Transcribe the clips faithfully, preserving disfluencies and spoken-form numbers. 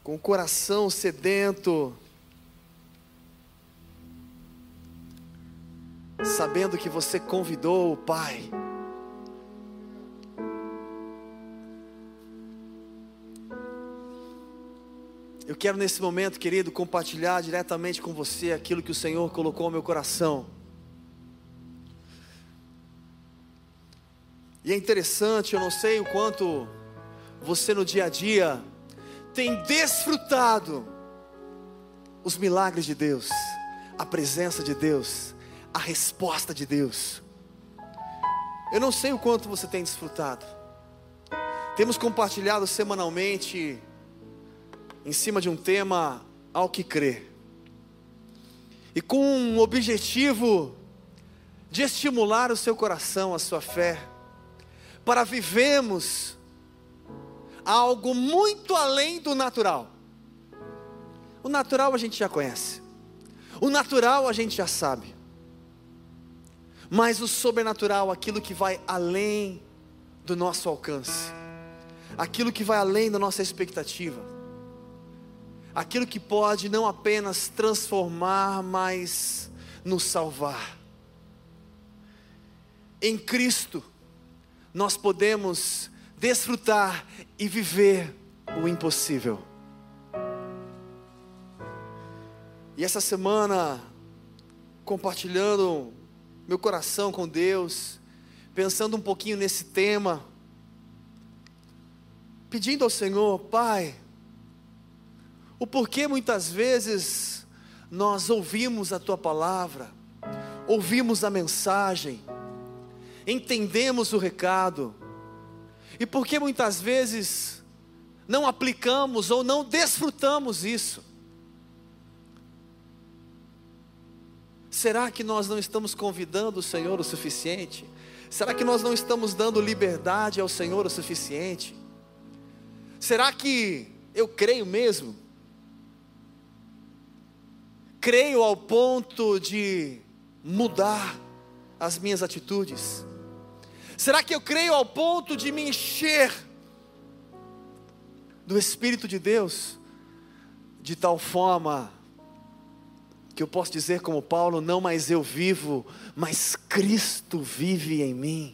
com o coração sedento, sabendo que você convidou o Pai. Eu quero nesse momento, querido, compartilhar diretamente com você aquilo que o Senhor colocou no meu coração. E é interessante, eu não sei o quanto você no dia a dia tem desfrutado os milagres de Deus, a presença de Deus, a resposta de Deus. Eu não sei o quanto você tem desfrutado. Temos compartilhado semanalmente em cima de um tema, ao que crer, e com um objetivo de estimular o seu coração, a sua fé, para vivermos algo muito além do natural. O natural a gente já conhece, o natural a gente já sabe, mas o sobrenatural, aquilo que vai além do nosso alcance, aquilo que vai além da nossa expectativa, aquilo que pode não apenas transformar, mas nos salvar. Em Cristo, nós podemos desfrutar e viver o impossível. E essa semana, compartilhando meu coração com Deus, pensando um pouquinho nesse tema, pedindo ao Senhor, Pai, o porquê muitas vezes nós ouvimos a Tua palavra, ouvimos a mensagem, entendemos o recado, e porquê muitas vezes não aplicamos ou não desfrutamos isso. Será que nós não estamos convidando o Senhor o suficiente? Será que nós não estamos dando liberdade ao Senhor o suficiente? Será que eu creio mesmo? Creio ao ponto de mudar as minhas atitudes? Será que eu creio ao ponto de me encher do Espírito de Deus, de tal forma que eu posso dizer como Paulo, não mais eu vivo, mas Cristo vive em mim,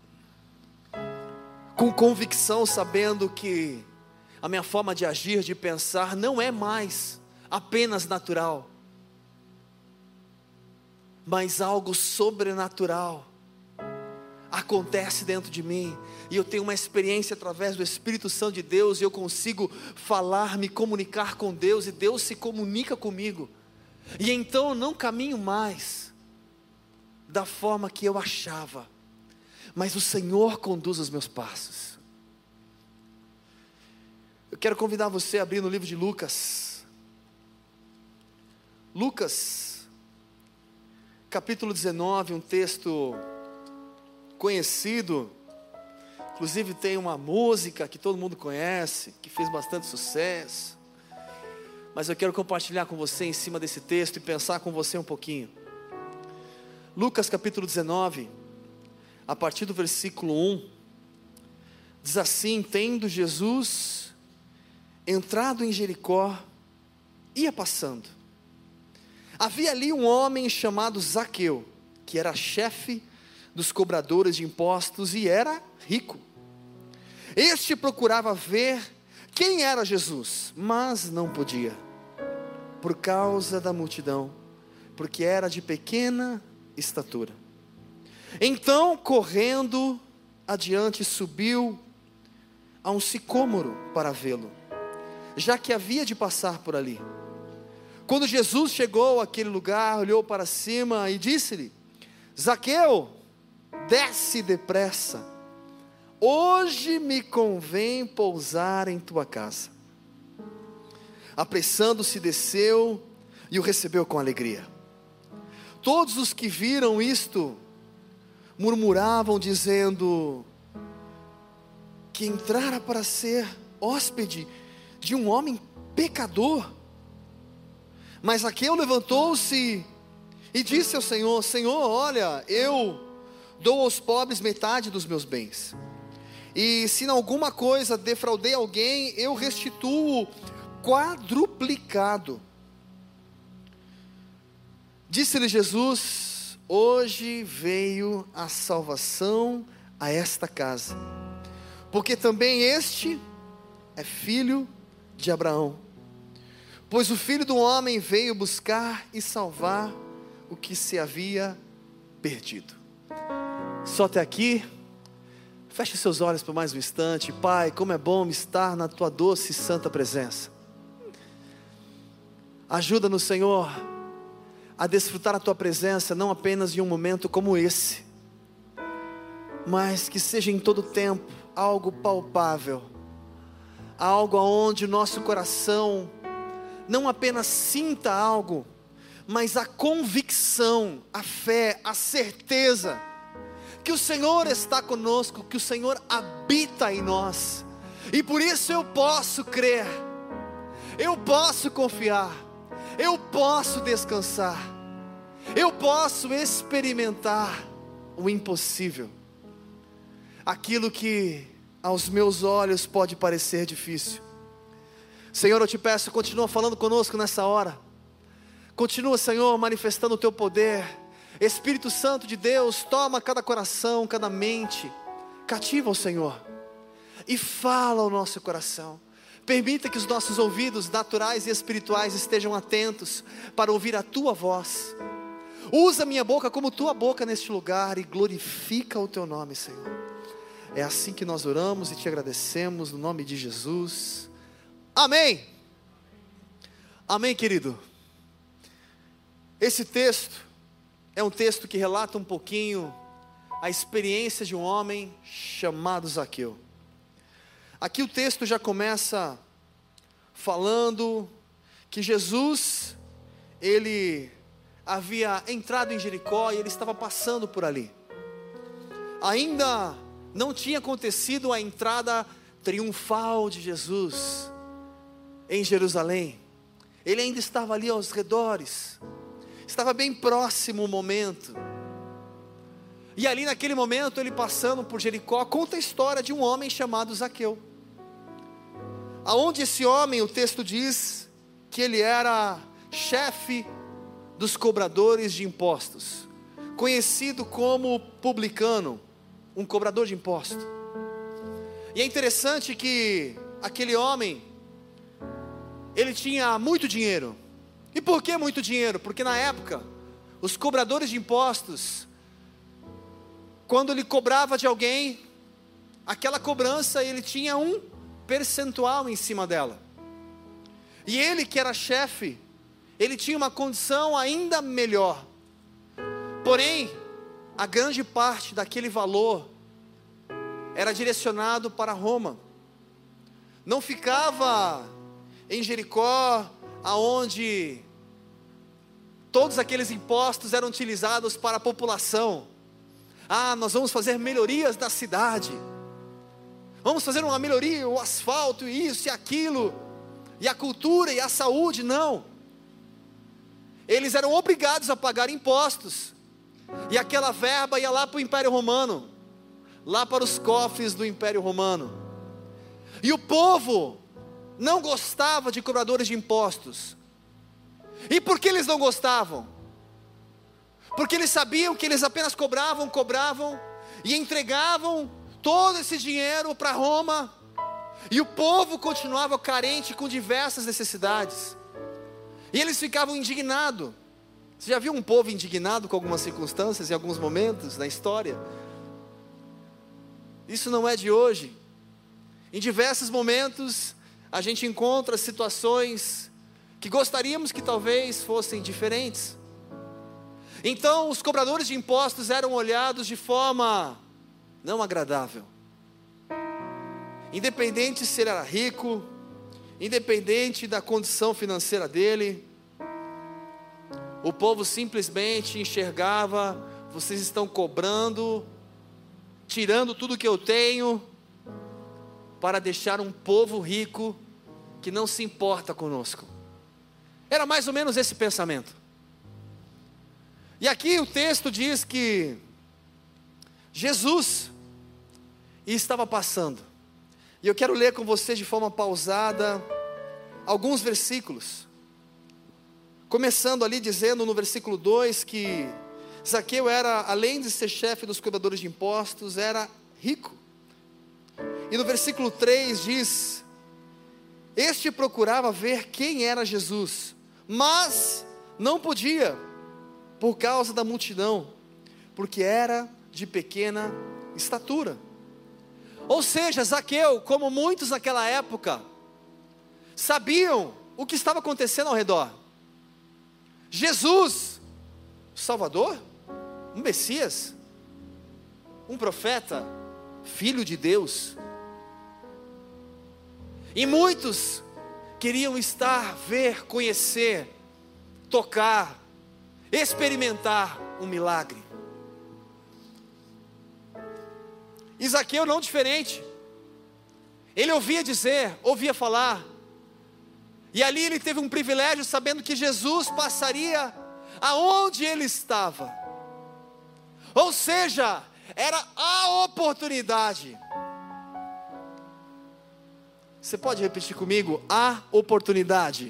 com convicção, sabendo que a minha forma de agir, de pensar, não é mais apenas natural, mas algo sobrenatural acontece dentro de mim, e eu tenho uma experiência através do Espírito Santo de Deus, e eu consigo falar, me comunicar com Deus, e Deus se comunica comigo, e então eu não caminho mais da forma que eu achava, mas o Senhor conduz os meus passos. Eu quero convidar você a abrir no livro de Lucas, Lucas, capítulo dezenove, um texto conhecido, inclusive tem uma música que todo mundo conhece, que fez bastante sucesso, mas eu quero compartilhar com você em cima desse texto e pensar com você um pouquinho. Lucas capítulo dezenove, a partir do versículo um, diz assim: tendo Jesus entrado em Jericó, ia passando. Havia ali um homem chamado Zaqueu, que era chefe dos cobradores de impostos e era rico. Este procurava ver quem era Jesus, mas não podia, por causa da multidão, porque era de pequena estatura. Então, correndo adiante, subiu a um sicômoro para vê-lo, já que havia de passar por ali. Quando Jesus chegou àquele lugar, olhou para cima e disse-lhe: Zaqueu, desce depressa, hoje me convém pousar em tua casa. Apressando-se, desceu e o recebeu com alegria. Todos os que viram isto murmuravam, dizendo que entrara para ser hóspede de um homem pecador. Mas Zaqueu levantou-se e disse ao Senhor: Senhor, olha, eu dou aos pobres metade dos meus bens, e se em alguma coisa defraudei alguém, eu restituo quadruplicado. Disse-lhe Jesus: hoje veio a salvação a esta casa, porque também este é filho de Abraão. Pois o Filho do Homem veio buscar e salvar o que se havia perdido. Só até aqui. Feche seus olhos por mais um instante. Pai, como é bom estar na tua doce e santa presença. Ajuda-nos, Senhor, a desfrutar a tua presença, não apenas em um momento como esse, mas que seja em todo tempo algo palpável, algo aonde o nosso coração não apenas sinta algo, mas a convicção, a fé, a certeza que o Senhor está conosco, que o Senhor habita em nós, e por isso eu posso crer, eu posso confiar, eu posso descansar, eu posso experimentar o impossível, aquilo que aos meus olhos pode parecer difícil. Senhor, eu te peço, continua falando conosco nessa hora, continua, Senhor, manifestando o teu poder. Espírito Santo de Deus, toma cada coração, cada mente, cativa o Senhor, e fala ao nosso coração. Permita que os nossos ouvidos naturais e espirituais estejam atentos para ouvir a tua voz. Usa minha boca como tua boca neste lugar e glorifica o teu nome, Senhor. É assim que nós oramos e te agradecemos no nome de Jesus. Amém. Amém, querido. Esse texto é um texto que relata um pouquinho a experiência de um homem chamado Zaqueu. Aqui o texto já começa falando que Jesus, ele havia entrado em Jericó e ele estava passando por ali. Ainda não tinha acontecido a entrada triunfal de Jesus em Jerusalém. Ele ainda estava ali aos redores. Estava bem próximo o momento. E ali naquele momento, ele passando por Jericó, conta a história de um homem chamado Zaqueu. Aonde esse homem, o texto diz que ele era chefe dos cobradores de impostos, conhecido como publicano, um cobrador de impostos. E é interessante que aquele homem, ele tinha muito dinheiro. E por que muito dinheiro? Porque na época, os cobradores de impostos, quando ele cobrava de alguém, aquela cobrança, ele tinha um percentual em cima dela. E ele que era chefe, ele tinha uma condição ainda melhor. Porém, a grande parte daquele valor era direcionado para Roma. Não ficava em Jericó, aonde todos aqueles impostos eram utilizados para a população. Ah, nós vamos fazer melhorias da cidade, vamos fazer uma melhoria, o asfalto, isso e aquilo, e a cultura e a saúde. Não, eles eram obrigados a pagar impostos, e aquela verba ia lá para o Império Romano, lá para os cofres do Império Romano. E o povo não gostava de cobradores de impostos. E por que eles não gostavam? Porque eles sabiam que eles apenas cobravam, cobravam e entregavam todo esse dinheiro para Roma, e o povo continuava carente com diversas necessidades, e eles ficavam indignados. Você já viu um povo indignado com algumas circunstâncias, em alguns momentos na história? Isso não é de hoje. Em diversos momentos a gente encontra situações que gostaríamos que talvez fossem diferentes. Então os cobradores de impostos eram olhados de forma não agradável. Independente se ele era rico, independente da condição financeira dele, o povo simplesmente enxergava: vocês estão cobrando, tirando tudo que eu tenho, para deixar um povo rico que não se importa conosco. Era mais ou menos esse pensamento. E aqui o texto diz que Jesus estava passando, e eu quero ler com vocês de forma pausada alguns versículos, começando ali dizendo no versículo dois que Zaqueu era, além de ser chefe dos cobradores de impostos, era rico. E no versículo três diz: este procurava ver quem era Jesus, mas não podia, por causa da multidão, porque era de pequena estatura. Ou seja, Zaqueu, como muitos naquela época, sabiam o que estava acontecendo ao redor. Jesus, o Salvador, um Messias, um profeta, filho de Deus. E muitos queriam estar, ver, conhecer, tocar, experimentar um milagre. E Zaqueu não diferente. Ele ouvia dizer, ouvia falar. E ali ele teve um privilégio, sabendo que Jesus passaria aonde ele estava. Ou seja, era a oportunidade. Você pode repetir comigo? A oportunidade.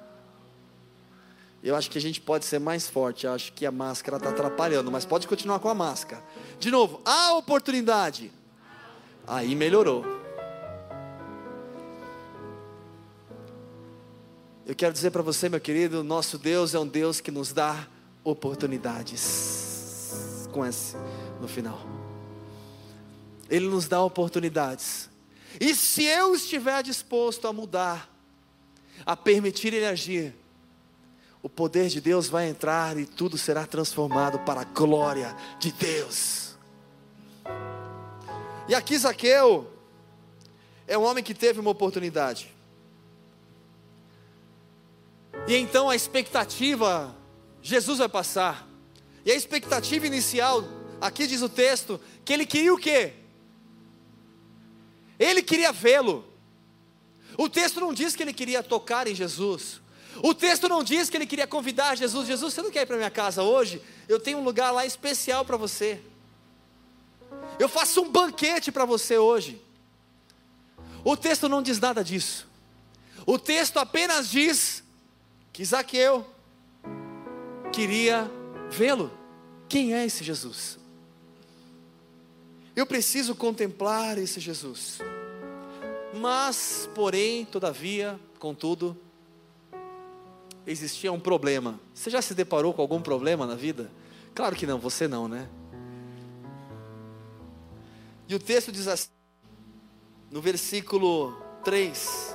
Eu acho que a gente pode ser mais forte. Eu acho que a máscara está atrapalhando, mas pode continuar com a máscara. De novo, a oportunidade. Aí melhorou. Eu quero dizer para você, meu querido, nosso Deus é um Deus que nos dá oportunidades. Com esse no final. Ele nos dá oportunidades. E se eu estiver disposto a mudar, a permitir Ele agir, o poder de Deus vai entrar e tudo será transformado para a glória de Deus. E aqui Zaqueu é um homem que teve uma oportunidade. E então a expectativa, Jesus vai passar. E a expectativa inicial, aqui diz o texto, que ele queria o quê? Ele queria vê-lo. O texto não diz que ele queria tocar em Jesus. O texto não diz que ele queria convidar Jesus. Jesus, você não quer ir para minha casa hoje? Eu tenho um lugar lá especial para você. Eu faço um banquete para você hoje. O texto não diz nada disso. O texto apenas diz que Zaqueu queria vê-lo. Quem é esse Jesus? Eu preciso contemplar esse Jesus. Mas, porém, todavia, contudo, existia um problema. Você já se deparou com algum problema na vida? Claro que não, você não, né? E o texto diz assim, no versículo três: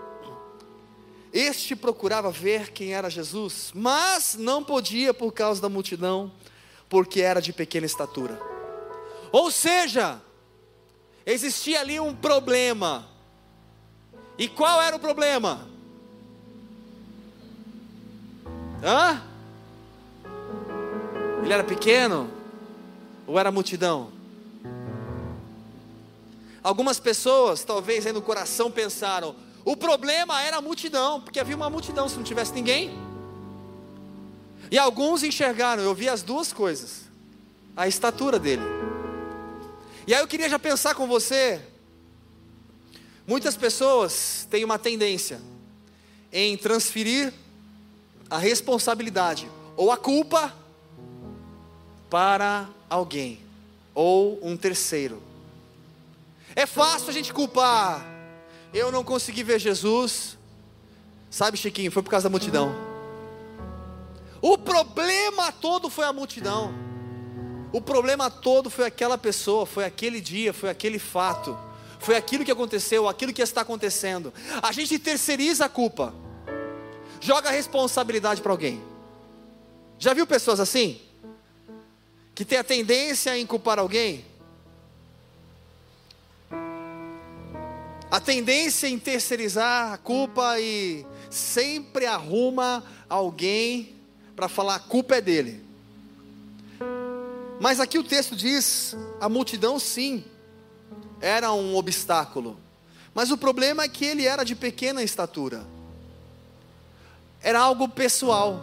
este procurava ver quem era Jesus, mas não podia por causa da multidão, porque era de pequena estatura. Ou seja, existia ali um problema. E qual era o problema? Hã? Ele era pequeno? Ou era multidão? Algumas pessoas, talvez aí no coração pensaram, o problema era a multidão, porque havia uma multidão, se não tivesse ninguém. E alguns enxergaram, eu vi as duas coisas, a estatura dele. E aí eu queria já pensar com você, muitas pessoas têm uma tendência em transferir a responsabilidade ou a culpa para alguém ou um terceiro. É fácil a gente culpar. Eu não consegui ver Jesus. Sabe, Chiquinho, foi por causa da multidão. O problema todo foi a multidão. O problema todo foi aquela pessoa, foi aquele dia, foi aquele fato, foi aquilo que aconteceu, aquilo que está acontecendo. A gente terceiriza a culpa, joga a responsabilidade para alguém. Já viu pessoas assim? Que tem a tendência em culpar alguém? A tendência em terceirizar a culpa e sempre arruma alguém para falar a culpa é dele. Mas aqui o texto diz, a multidão sim, era um obstáculo. Mas o problema é que ele era de pequena estatura. Era algo pessoal.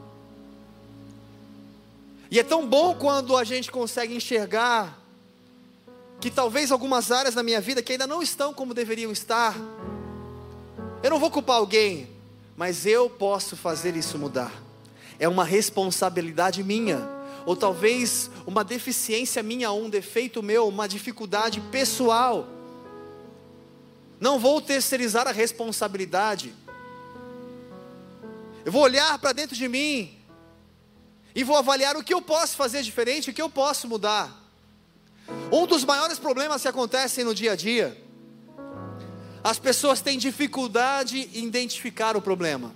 E é tão bom quando a gente consegue enxergar que talvez algumas áreas da minha vida que ainda não estão como deveriam estar. Eu Eu não vou culpar alguém, mas eu posso fazer isso mudar. É uma responsabilidade minha, ou talvez uma deficiência minha, um defeito meu, uma dificuldade pessoal. Não vou terceirizar a responsabilidade. Eu vou olhar para dentro de mim e vou avaliar o que eu posso fazer diferente, o que eu posso mudar. Um dos maiores problemas que acontecem no dia a dia, as pessoas têm dificuldade em identificar o problema.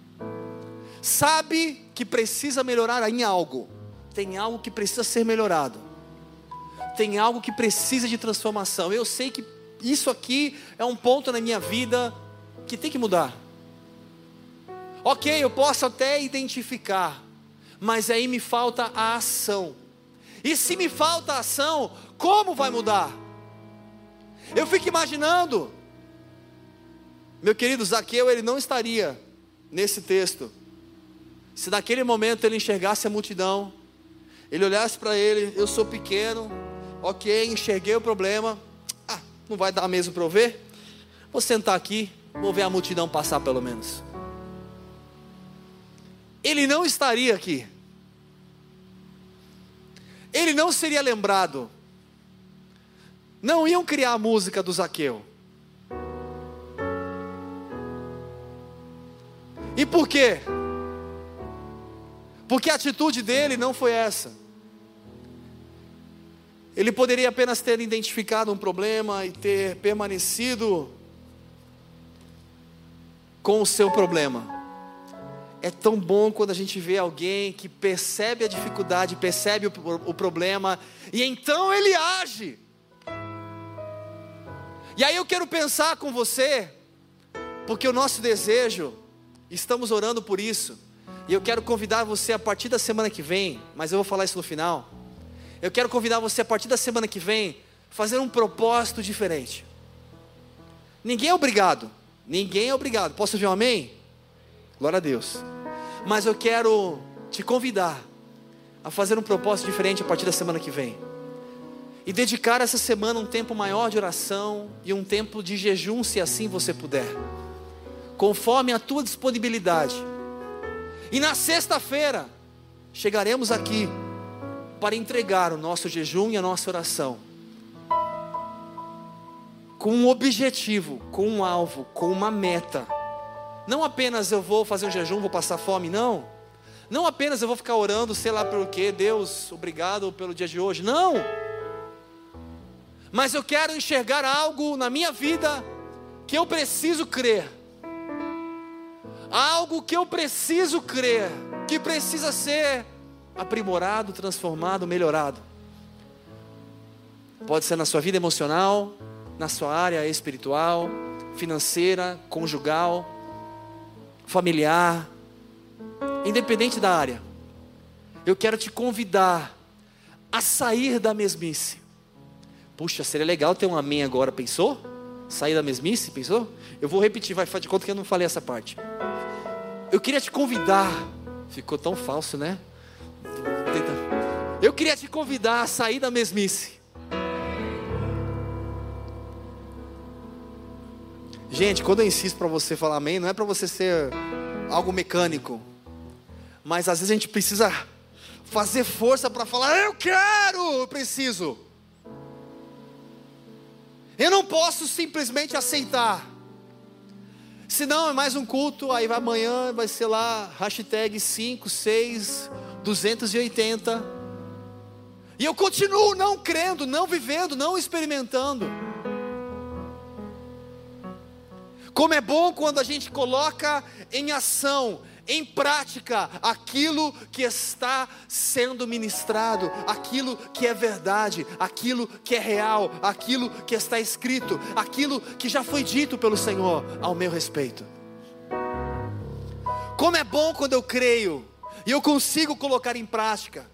Sabe que precisa melhorar em algo, tem algo que precisa ser melhorado, tem algo que precisa de transformação. Eu sei que isso aqui é um ponto na minha vida que tem que mudar. Ok, eu posso até identificar, mas aí me falta a ação. E se me falta a ação, como vai mudar? Eu fico imaginando, meu querido Zaqueu, ele não estaria nesse texto, se naquele momento ele enxergasse a multidão, ele olhasse para ele, eu sou pequeno, ok, enxerguei o problema, ah, não vai dar mesmo para eu ver, vou sentar aqui, vou ver a multidão passar pelo menos. Ele não estaria aqui, ele não seria lembrado, não iam criar a música do Zaqueu. E por quê? Porque a atitude dele não foi essa. Ele poderia apenas ter identificado um problema e ter permanecido com o seu problema. É tão bom quando a gente vê alguém que percebe a dificuldade, percebe o, o problema, e então ele age. E aí eu quero pensar com você, porque o nosso desejo, estamos orando por isso, e eu quero convidar você a partir da semana que vem, mas eu vou falar isso no final. Eu quero convidar você a partir da semana que vem, fazer um propósito diferente. Ninguém é obrigado, ninguém é obrigado, posso ouvir um amém? Glória a Deus. Mas eu quero te convidar a fazer um propósito diferente a partir da semana que vem, e dedicar essa semana um tempo maior de oração, e um tempo de jejum, se assim você puder, conforme a tua disponibilidade. E na sexta-feira, chegaremos aqui, para entregar o nosso jejum e a nossa oração, com um objetivo, com um alvo, com uma meta. Não apenas eu vou fazer um jejum, vou passar fome, não. Não apenas eu vou ficar orando, sei lá pelo quê, Deus, obrigado pelo dia de hoje, não. Mas eu quero enxergar algo na minha vida, que eu preciso crer. Algo que eu preciso crer, que precisa ser aprimorado, transformado, melhorado. Pode ser na sua vida emocional, na sua área espiritual, financeira, conjugal, familiar, independente da área. Eu quero te convidar a sair da mesmice. Puxa, seria legal ter um amém agora, pensou? Sair da mesmice, pensou? Eu vou repetir, vai, faz de conta que eu não falei essa parte. Eu queria te convidar, ficou tão falso, né? Eu queria te convidar a sair da mesmice. Gente, quando eu insisto para você falar amém, não é para você ser algo mecânico, mas às vezes a gente precisa fazer força para falar, eu quero, eu preciso. Eu não posso simplesmente aceitar. Senão é mais um culto, aí vai amanhã, vai ser lá, hashtag cinco, seis, duzentos e oitenta. E eu continuo não crendo, não vivendo, não experimentando. Como é bom quando a gente coloca em ação, em prática, aquilo que está sendo ministrado, aquilo que é verdade, aquilo que é real, aquilo que está escrito, aquilo que já foi dito pelo Senhor ao meu respeito. Como é bom quando eu creio e eu consigo colocar em prática.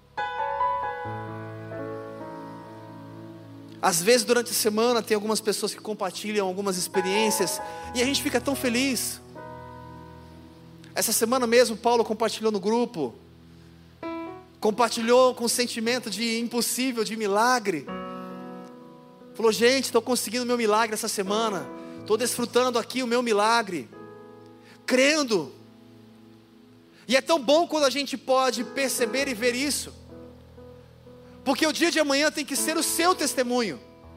Às vezes durante a semana tem algumas pessoas que compartilham algumas experiências e a gente fica tão feliz. Essa semana mesmo Paulo compartilhou no grupo, compartilhou com o sentimento de impossível, de milagre. Falou, gente, estou conseguindo meu milagre essa semana. estou desfrutando aqui o meu milagre, crendo. E é tão bom quando a gente pode perceber e ver isso, porque o dia de amanhã tem que ser o seu testemunho.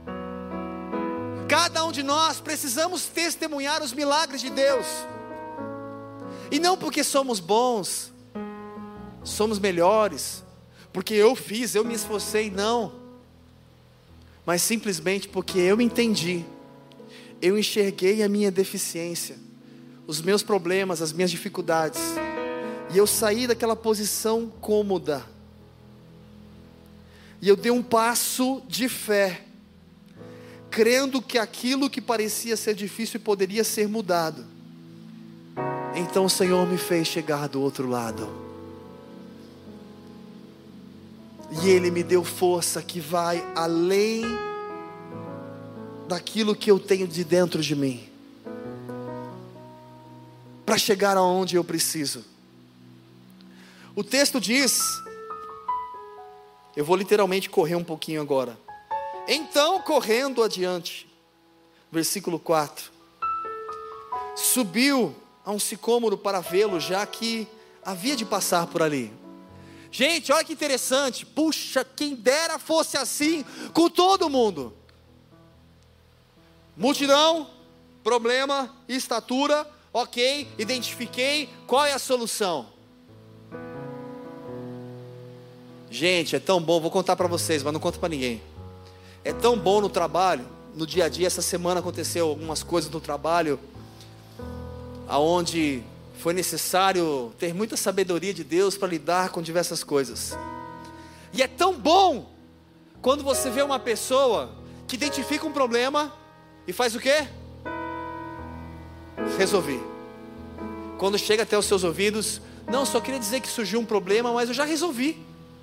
Cada um de nós precisamos testemunhar os milagres de Deus, e não porque somos bons, somos melhores, porque eu fiz, eu me esforcei, não, mas simplesmente porque eu entendi, eu enxerguei a minha deficiência, os meus problemas, as minhas dificuldades, e eu saí daquela posição cômoda, e eu dei um passo de fé, crendo que aquilo que parecia ser difícil poderia ser mudado. Então o Senhor me fez chegar do outro lado, e Ele me deu força que vai além daquilo que eu tenho de dentro de mim, para chegar aonde eu preciso. O texto diz, eu vou literalmente correr um pouquinho agora. Então, correndo adiante, versículo quatro, subiu a um sicômoro para vê-lo, já que havia de passar por ali. Gente, olha que interessante, puxa, quem dera fosse assim com todo mundo. Multidão, problema, estatura, ok, identifiquei, qual é a solução? Gente, é tão bom, vou contar para vocês, mas não conto para ninguém. É tão bom no trabalho, no dia a dia. Essa semana aconteceu algumas coisas no trabalho, aonde foi necessário ter muita sabedoria de Deus para lidar com diversas coisas. E é tão bom quando você vê uma pessoa que identifica um problema e faz o quê? Resolver. Quando chega até os seus ouvidos, não, só queria dizer que surgiu um problema, mas eu já resolvi.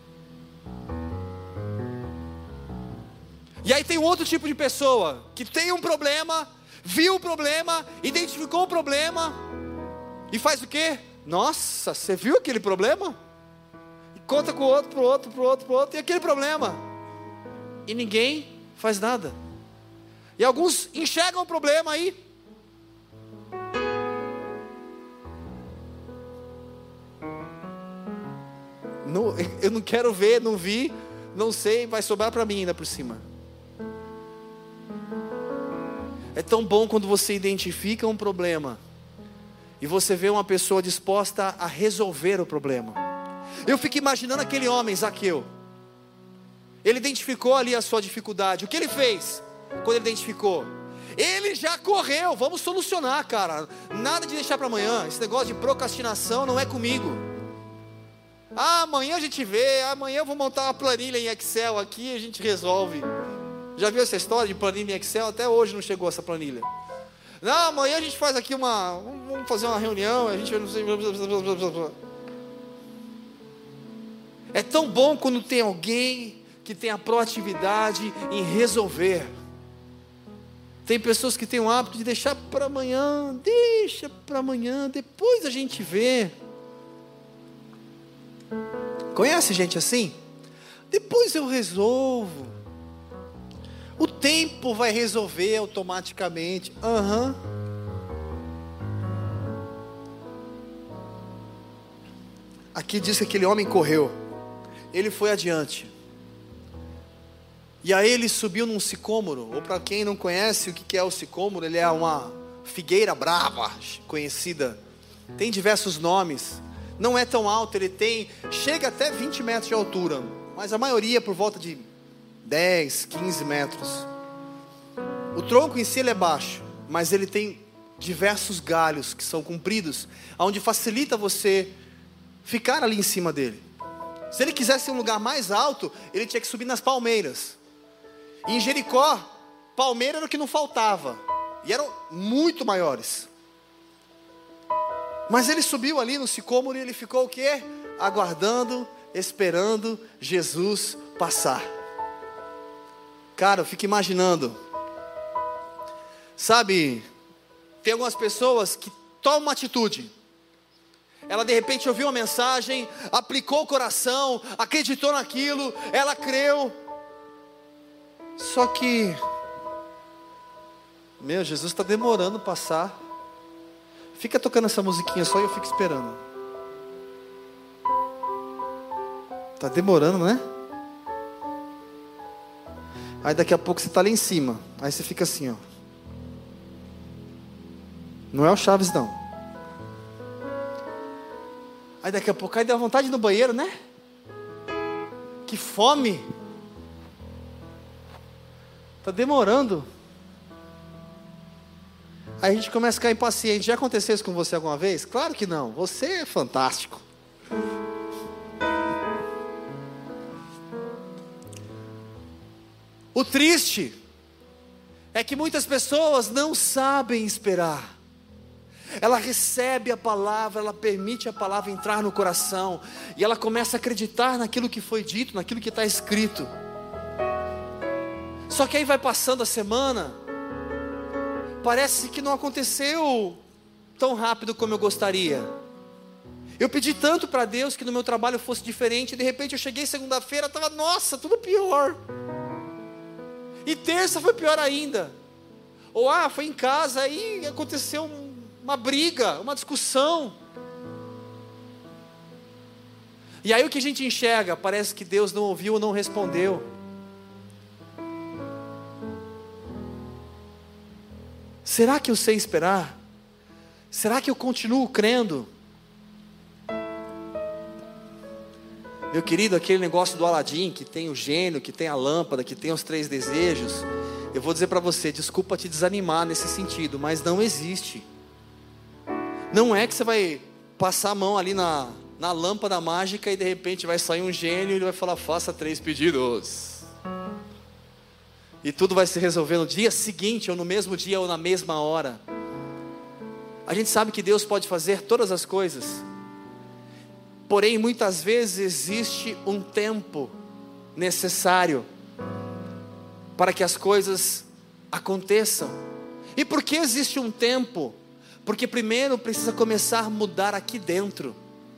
E aí tem um outro tipo de pessoa, que tem um problema, viu o problema, identificou o problema, e faz o quê? Nossa, você viu aquele problema? E conta com o outro, pro outro, pro outro, pro outro, e aquele problema. E ninguém faz nada. E alguns enxergam o problema aí. Não, eu não quero ver, não vi, não sei, vai sobrar para mim ainda por cima. É tão bom quando você identifica um problema e você vê uma pessoa disposta a resolver o problema. Eu fico imaginando aquele homem, Zaqueu. Ele identificou ali a sua dificuldade. O que ele fez quando ele identificou? Ele já correu. Vamos solucionar, cara. Nada de deixar para amanhã. Esse negócio de procrastinação não é comigo. Ah, amanhã a gente vê. Amanhã eu vou montar uma planilha em Excel aqui e a gente resolve. Já viu essa história de planilha em Excel? Até hoje não chegou essa planilha. Não, amanhã a gente faz aqui uma... Vamos fazer uma reunião, a gente... É tão bom quando tem alguém que tem a proatividade em resolver. Tem pessoas que têm o hábito de deixar para amanhã, deixa para amanhã, depois a gente vê. Conhece gente assim? Depois eu resolvo. O tempo vai resolver automaticamente. Aham. Uhum. Aqui diz que aquele homem correu. Ele foi adiante. E aí ele subiu num sicômoro. Ou para quem não conhece o que é o sicômoro, ele é uma figueira brava, conhecida. Tem diversos nomes. Não é tão alto, ele tem... Chega até vinte metros de altura. Mas a maioria por volta de dez, quinze metros. O tronco em si ele é baixo, mas ele tem diversos galhos que são compridos, onde facilita você ficar ali em cima dele. Se ele quisesse um lugar mais alto, ele tinha que subir nas palmeiras. E em Jericó, palmeira era o que não faltava, e eram muito maiores. Mas ele subiu ali no sicômoro e ele ficou o quê? Aguardando, esperando Jesus passar. Cara, eu fico imaginando. Sabe, tem algumas pessoas que tomam uma atitude. Ela de repente ouviu uma mensagem, aplicou o coração, acreditou naquilo, ela creu. Só que Meu, Jesus está demorando passar. Fica tocando essa musiquinha só e eu fico esperando. Tá demorando, né? Aí daqui a pouco você tá lá em cima. Aí você fica assim, ó. Não é o Chaves, não. Aí daqui a pouco aí dá vontade no banheiro, né? Que fome. Tá demorando. Aí a gente começa a ficar impaciente. Já aconteceu isso com você alguma vez? Claro que não. Você é fantástico. O triste é que muitas pessoas não sabem esperar. Ela recebe a palavra, ela permite a palavra entrar no coração, e ela começa a acreditar naquilo que foi dito, naquilo que está escrito. Só que aí vai passando a semana, parece que não aconteceu tão rápido como eu gostaria. Eu pedi tanto para Deus que no meu trabalho fosse diferente, e de repente eu cheguei segunda-feira, estava, nossa, tudo pior. E terça foi pior ainda. Ou ah, foi em casa, aí aconteceu um, uma briga, uma discussão. E aí o que a gente enxerga? Parece que Deus não ouviu ou não respondeu. Será que eu sei esperar? Será que eu continuo crendo? Meu querido, aquele negócio do Aladim, que tem o gênio, que tem a lâmpada, que tem os três desejos, eu vou dizer para você, desculpa te desanimar nesse sentido, mas não existe. Não é que você vai passar a mão ali na, na lâmpada mágica e de repente vai sair um gênio e ele vai falar, faça três pedidos. E tudo vai se resolver no dia seguinte, ou no mesmo dia, ou na mesma hora. A gente sabe que Deus pode fazer todas as coisas. Porém, muitas vezes existe um tempo necessário para que as coisas aconteçam. E por que existe um tempo? Porque primeiro precisa começar a mudar aqui dentro.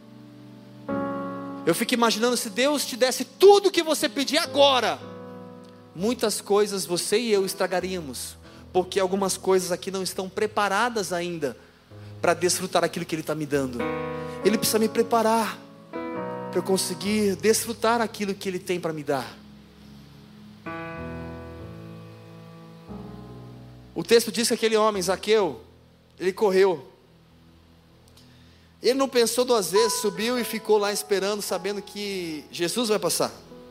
Eu fico imaginando, se Deus te desse tudo o que você pedir agora, muitas coisas você e eu estragaríamos, porque algumas coisas aqui não estão preparadas ainda para desfrutar aquilo que Ele está me dando. Ele precisa me preparar para eu conseguir desfrutar aquilo que Ele tem para me dar. O texto diz que aquele homem, Zaqueu, ele correu. Ele não pensou duas vezes, subiu e ficou lá esperando, sabendo que Jesus vai passar.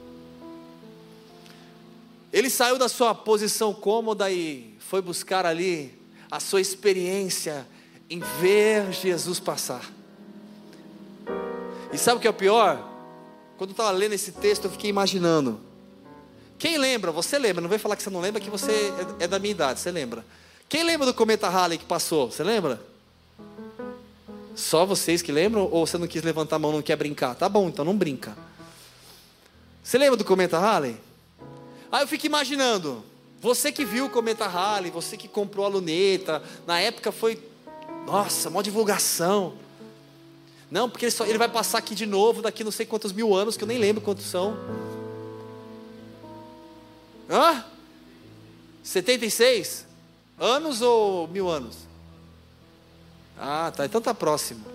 Ele saiu da sua posição cômoda e foi buscar ali a sua experiência em ver Jesus passar. E sabe o que é o pior? Quando eu estava lendo esse texto, eu fiquei imaginando. Quem lembra? Você lembra? Não vem falar que você não lembra, que você é, é da minha idade, você lembra? Quem lembra do cometa Halley que passou? Você lembra? Só vocês que lembram? Ou você não quis levantar a mão, não quer brincar? Tá bom, então não brinca. Você lembra do cometa Halley? Aí eu fico imaginando, você que viu o cometa Halley, você que comprou a luneta, na época foi, nossa, maior divulgação. Não, porque ele, só, ele vai passar aqui de novo, daqui não sei quantos mil anos, que eu nem lembro quantos são. Hã? setenta e seis? Anos ou mil anos? Ah, tá, então tá próximo.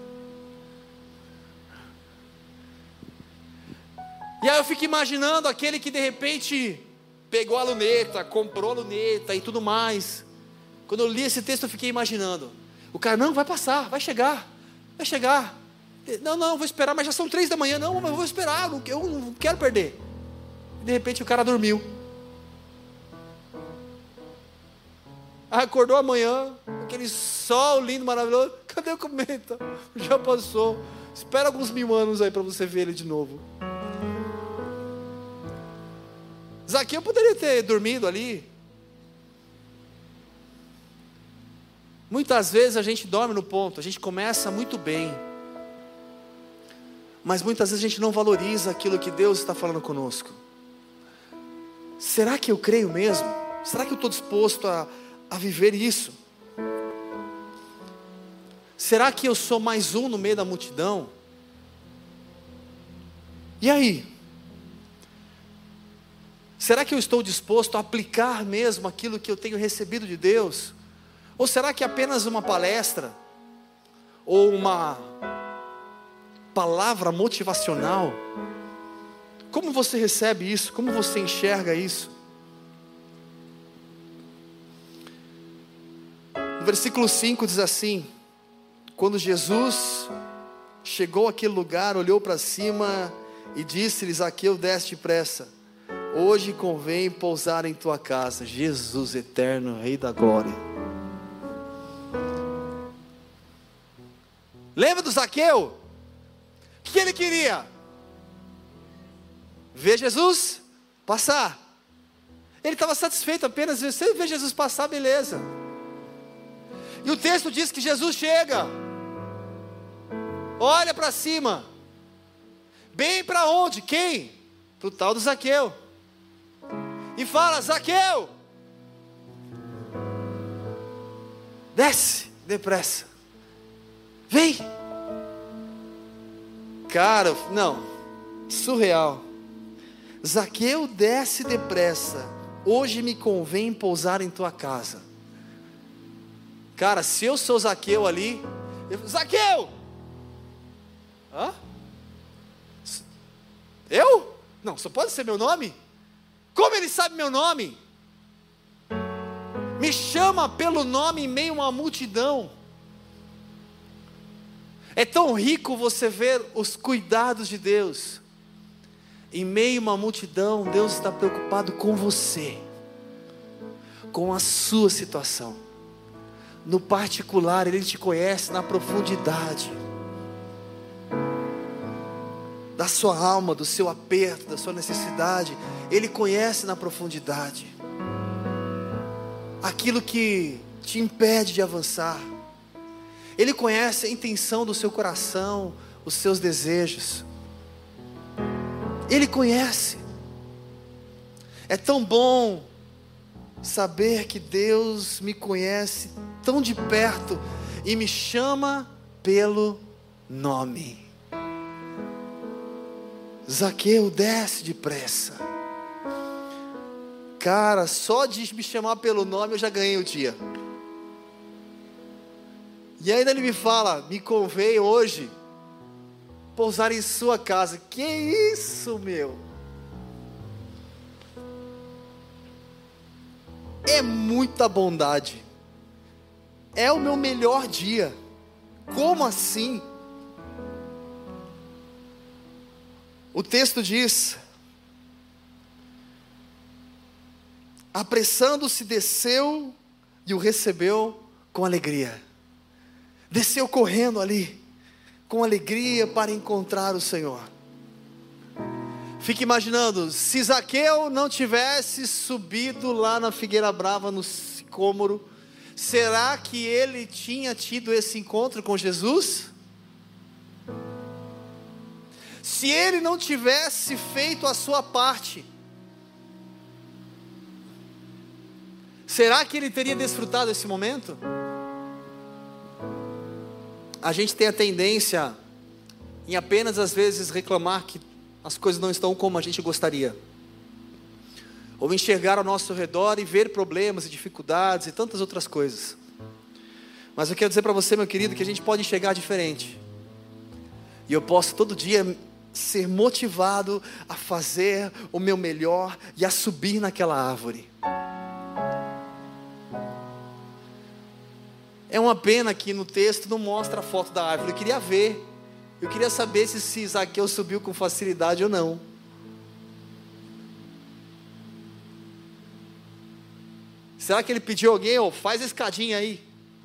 E aí eu fico imaginando aquele que de repente pegou a luneta, comprou a luneta e tudo mais. Quando eu li esse texto eu fiquei imaginando. O cara, não, vai passar, vai chegar, vai chegar. Não, não, vou esperar, mas já são três da manhã. Não, mas eu vou esperar, eu não quero perder. E de repente o cara dormiu. Acordou amanhã, aquele sol lindo, maravilhoso. Cadê o cometa? Já passou. Espera alguns mil anos aí para você ver ele de novo. Zaqueu poderia ter dormido ali. Muitas vezes a gente dorme no ponto, a gente começa muito bem, mas muitas vezes a gente não valoriza aquilo que Deus está falando conosco. Será que eu creio mesmo? Será que eu estou disposto a, a viver isso? Será que eu sou mais um no meio da multidão? E aí? Será que eu estou disposto a aplicar mesmo aquilo que eu tenho recebido de Deus? Ou será que é apenas uma palestra? Ou uma palavra motivacional? Como você recebe isso? Como você enxerga isso? No versículo cinco diz assim: quando Jesus chegou àquele lugar, olhou para cima e disse-lhes: Zaqueu, desce depressa, hoje convém pousar em tua casa. Jesus eterno, Rei da glória. Lembra do Zaqueu? O que ele queria? Ver Jesus passar. Ele estava satisfeito apenas de ver Jesus passar, beleza. E o texto diz que Jesus chega, olha para cima, bem para onde? Quem? Para o tal do Zaqueu. E fala: Zaqueu, desce depressa, vem. Cara, não, surreal. Zaqueu, desce depressa, hoje me convém pousar em tua casa. Cara, se eu sou Zaqueu ali, eu, Zaqueu! Hã? Eu? Não, só pode ser meu nome? Como ele sabe meu nome? Me chama pelo nome em meio a uma multidão. É tão rico você ver os cuidados de Deus. Em meio a uma multidão, Deus está preocupado com você, com a sua situação. No particular, Ele te conhece na profundidade da sua alma, do seu aperto, da sua necessidade. Ele conhece na profundidade aquilo que te impede de avançar. Ele conhece a intenção do seu coração, os seus desejos. Ele conhece. É tão bom saber que Deus me conhece tão de perto e me chama pelo nome. Zaqueu, desce depressa. Cara, só de me chamar pelo nome eu já ganhei o dia. E ainda ele me fala: me convém hoje pousar em sua casa. Que isso, meu? É muita bondade. É o meu melhor dia. Como assim? O texto diz: apressando-se, desceu e o recebeu com alegria. Desceu correndo ali, com alegria, para encontrar o Senhor. Fique imaginando, se Zaqueu não tivesse subido lá na Figueira Brava, no sicômoro, será que ele tinha tido esse encontro com Jesus? Se ele não tivesse feito a sua parte, será que ele teria desfrutado esse momento? A gente tem a tendência em apenas às vezes reclamar que as coisas não estão como a gente gostaria, ou enxergar ao nosso redor e ver problemas e dificuldades e tantas outras coisas. Mas eu quero dizer para você, meu querido, que a gente pode enxergar diferente. E eu posso todo dia ser motivado a fazer o meu melhor e a subir naquela árvore. É uma pena que no texto não mostra a foto da árvore. Eu queria ver. Eu queria saber se, se Zaqueu subiu com facilidade ou não. Será que ele pediu a alguém? Oh, faz a escadinha aí.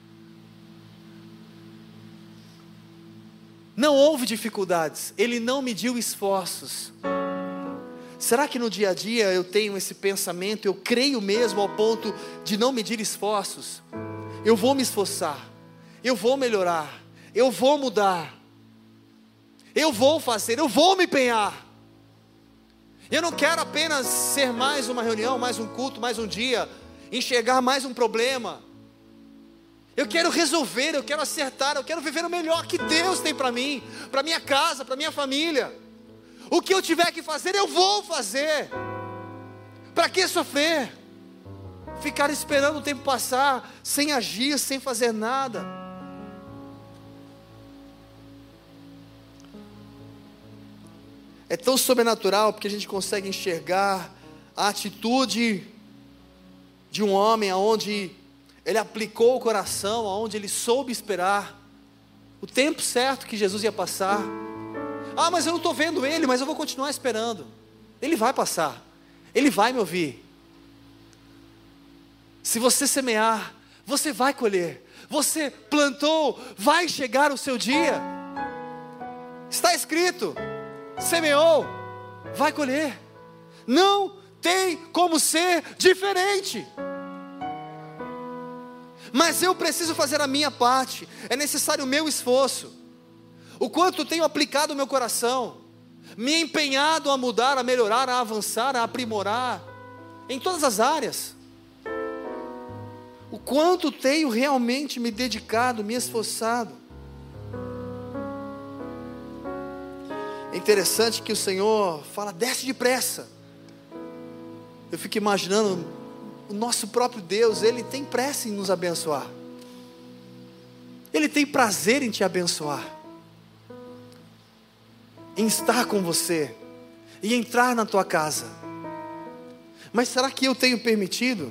Não houve dificuldades. Ele não mediu esforços. Será que no dia a dia eu tenho esse pensamento? Eu creio mesmo ao ponto de não medir esforços? Eu vou me esforçar, eu vou melhorar, eu vou mudar, eu vou fazer, eu vou me empenhar. Eu não quero apenas ser mais uma reunião, mais um culto, mais um dia, enxergar mais um problema. Eu quero resolver, eu quero acertar, eu quero viver o melhor que Deus tem para mim, para minha casa, para minha família. O que eu tiver que fazer, eu vou fazer. Para que sofrer? ficar esperando o tempo passar, sem agir, sem fazer nada. É tão sobrenatural porque a gente consegue enxergar a atitude de um homem aonde ele aplicou o coração, aonde ele soube esperar o tempo certo que Jesus ia passar. Ah, mas eu não estou vendo ele, mas eu vou continuar esperando. Ele vai passar, ele vai me ouvir. Se você semear, você vai colher. Você plantou, vai chegar o seu dia. Está escrito: semeou, vai colher. Não tem como ser diferente. Mas eu preciso fazer a minha parte. É necessário o meu esforço. O quanto tenho aplicado o meu coração, me empenhado a mudar, a melhorar, a avançar, a aprimorar, em todas as áreas. O quanto tenho realmente me dedicado, me esforçado. É interessante que o Senhor fala: desce depressa. Eu fico imaginando, o nosso próprio Deus, Ele tem pressa em nos abençoar. Ele tem prazer em te abençoar, em estar com você, e entrar na tua casa. Mas será que eu tenho permitido?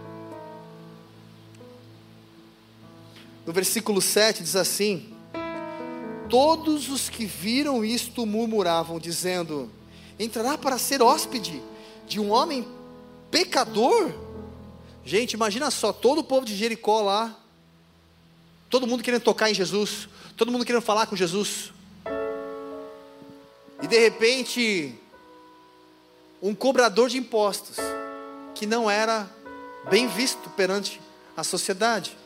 No versículo sete diz assim: todos os que viram isto murmuravam, dizendo: entrará para ser hóspede de um homem pecador? Gente, imagina só, todo o povo de Jericó lá, todo mundo querendo tocar em Jesus, todo mundo querendo falar com Jesus, e de repente, um cobrador de impostos, que não era bem visto perante a sociedade.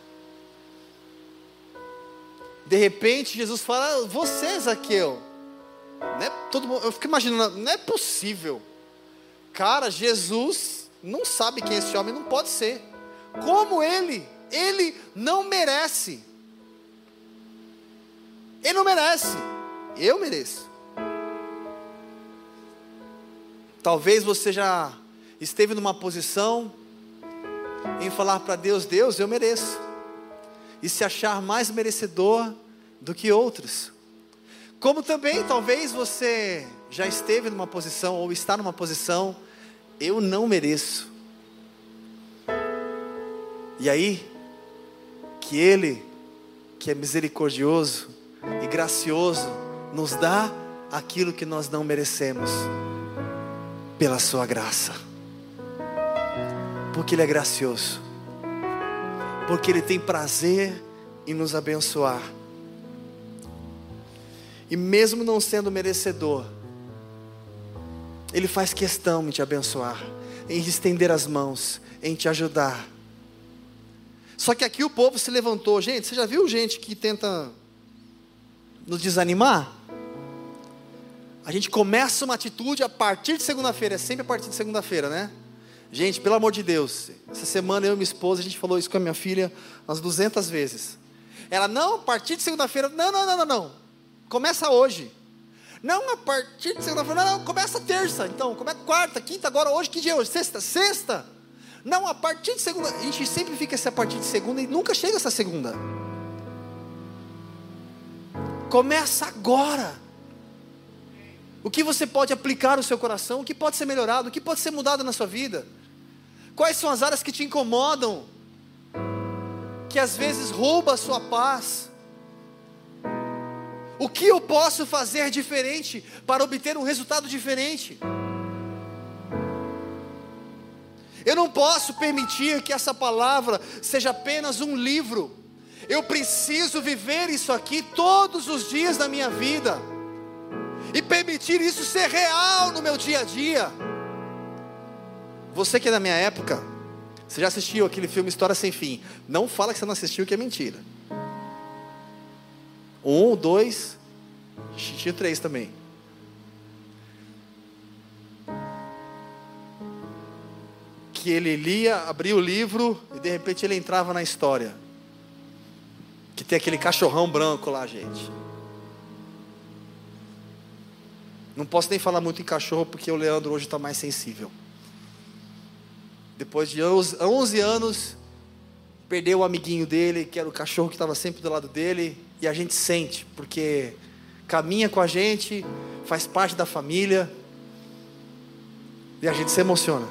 De repente Jesus fala: você, Zaqueu, não é todo mundo, eu fico imaginando, não é possível, cara, Jesus não sabe quem é esse homem, não pode ser, como ele, ele não merece, ele não merece, eu mereço. Talvez você já esteve numa posição em falar para Deus: Deus, eu mereço, e se achar mais merecedor do que outros. Como também talvez você já esteve numa posição, ou está numa posição: eu não mereço. E aí, que Ele, que é misericordioso e gracioso, nos dá aquilo que nós não merecemos, pela sua graça, porque Ele é gracioso, porque Ele tem prazer em nos abençoar. E mesmo não sendo merecedor, Ele faz questão em te abençoar, em estender as mãos, em te ajudar. Só que aqui o povo se levantou. Gente, você já viu gente que tenta nos desanimar? A gente começa uma atitude a partir de segunda-feira, é sempre a partir de segunda-feira, né? Gente, pelo amor de Deus, essa semana eu e minha esposa, a gente falou isso com a minha filha umas duzentas vezes. Ela: não, a partir de segunda-feira, não, não, não, não, não, começa hoje. Não, a partir de segunda-feira, não, não, começa terça, então, começa quarta, quinta, agora hoje, que dia é hoje? Sexta, sexta. Não, a partir de segunda, a gente sempre fica essa a partir de segunda e nunca chega essa segunda. Começa agora. O que você pode aplicar no seu coração, o que pode ser melhorado, o que pode ser mudado na sua vida? Quais são as áreas que te incomodam, que às vezes rouba a sua paz? O que eu posso fazer diferente para obter um resultado diferente? Eu não posso permitir que essa palavra seja apenas um livro. Eu preciso viver isso aqui todos os dias da minha vida, e permitir isso ser real no meu dia a dia. Você que é da minha época, você já assistiu aquele filme História Sem Fim? Não fala que você não assistiu, que é mentira. Um, dois, tinha três também. Que ele lia, abria o livro e de repente ele entrava na história. Que tem aquele cachorrão branco lá, gente. Não posso nem falar muito em cachorro, porque o Leandro hoje está mais sensível. depois de onze anos, perdeu o amiguinho dele, que era o cachorro que estava sempre do lado dele, e a gente sente, porque caminha com a gente, faz parte da família, e a gente se emociona.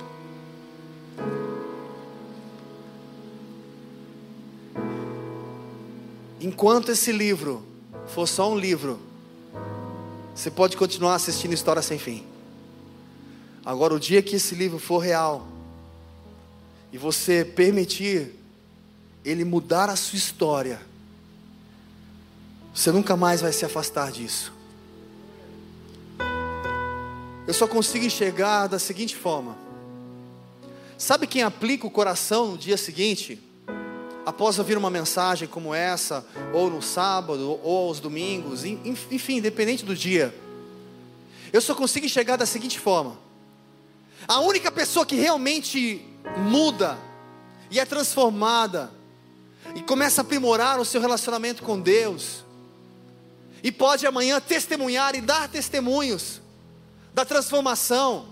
Enquanto esse livro for só um livro, você pode continuar assistindo História Sem Fim. Agora, o dia que esse livro for real, e você permitir ele mudar a sua história, você nunca mais vai se afastar disso. Eu só consigo enxergar da seguinte forma: sabe quem aplica o coração no dia seguinte, após ouvir uma mensagem como essa, ou no sábado, ou aos domingos, enfim, independente do dia? Eu só consigo enxergar da seguinte forma: a única pessoa que realmente muda e é transformada e começa a aprimorar o seu relacionamento com Deus, e pode amanhã testemunhar e dar testemunhos da transformação,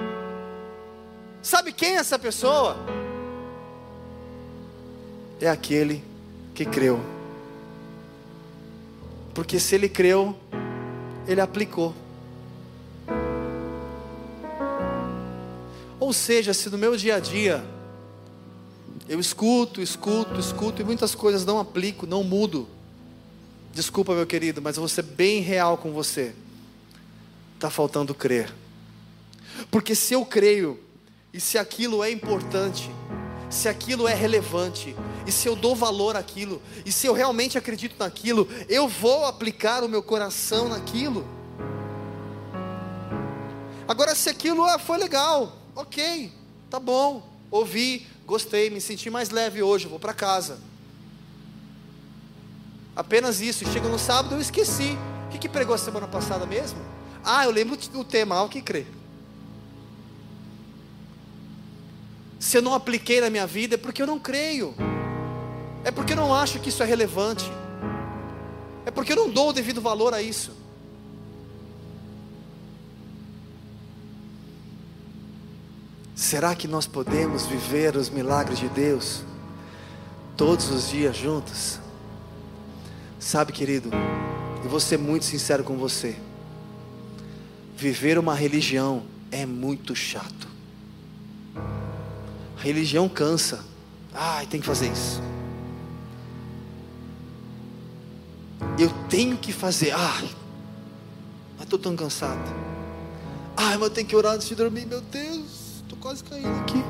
sabe quem é essa pessoa? É aquele que creu. Porque se ele creu, ele aplicou. Ou seja, se no meu dia a dia eu escuto, escuto, escuto e muitas coisas não aplico, não mudo, desculpa, meu querido, mas eu vou ser bem real com você. Está faltando crer. Porque se eu creio, e se aquilo é importante, se aquilo é relevante, e se eu dou valor àquilo, e se eu realmente acredito naquilo, eu vou aplicar o meu coração naquilo. Agora, se aquilo ah, foi legal, ok, tá bom, ouvi, gostei, me senti mais leve hoje, vou para casa. Apenas isso. Chega no sábado, eu esqueci. O que, que pregou a semana passada mesmo? Ah, eu lembro do tema, ao que crer. Se eu não apliquei na minha vida, é porque eu não creio, é porque eu não acho que isso é relevante, é porque eu não dou o devido valor a isso. Será que nós podemos viver os milagres de Deus todos os dias juntos? Sabe, querido, eu vou ser muito sincero com você: viver uma religião é muito chato. A religião cansa. Ai, tem que fazer isso. Eu tenho que fazer. Ai, mas estou tão cansado. Ai, mas eu tenho que orar antes de dormir. Meu Deus, estou quase caindo aqui.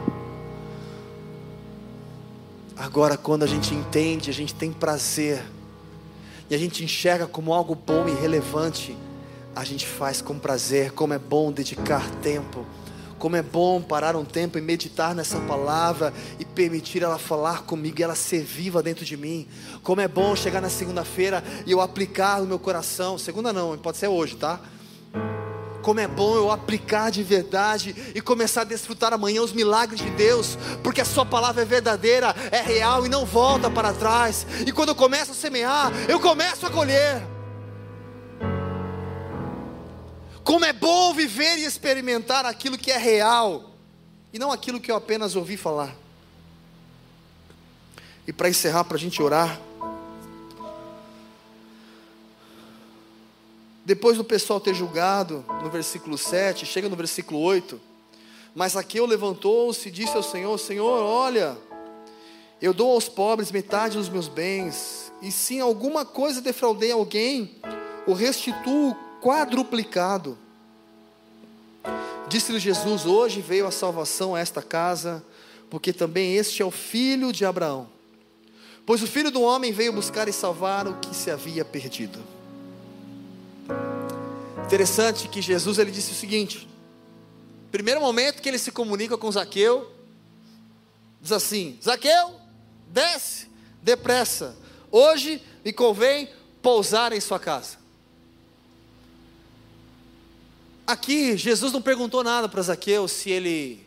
Agora, quando a gente entende, a gente tem prazer, e a gente enxerga como algo bom e relevante, a gente faz com prazer. Como é bom dedicar tempo, como é bom parar um tempo e meditar nessa palavra e permitir ela falar comigo e ela ser viva dentro de mim. Como é bom chegar na segunda-feira e eu aplicar no meu coração. Segunda não, pode ser hoje, tá? Como é bom eu aplicar de verdade e começar a desfrutar amanhã os milagres de Deus, porque a sua palavra é verdadeira, é real e não volta para trás. E quando eu começo a semear, eu começo a colher. Como é bom viver e experimentar aquilo que é real, e não aquilo que eu apenas ouvi falar. E para encerrar, para a gente orar, depois do pessoal ter julgado, no versículo sete, chega no versículo oito. Mas Zaqueu levantou-se e disse ao Senhor: Senhor, olha, eu dou aos pobres metade dos meus bens, e se em alguma coisa defraudei alguém, o restituo quadruplicado. Disse-lhe Jesus: hoje veio a salvação a esta casa, porque também este é o filho de Abraão. Pois o Filho do Homem veio buscar e salvar o que se havia perdido. Interessante que Jesus, ele disse o seguinte: primeiro momento que ele se comunica com Zaqueu, diz assim: Zaqueu, desce depressa, hoje me convém pousar em sua casa. Aqui Jesus não perguntou nada para Zaqueu se ele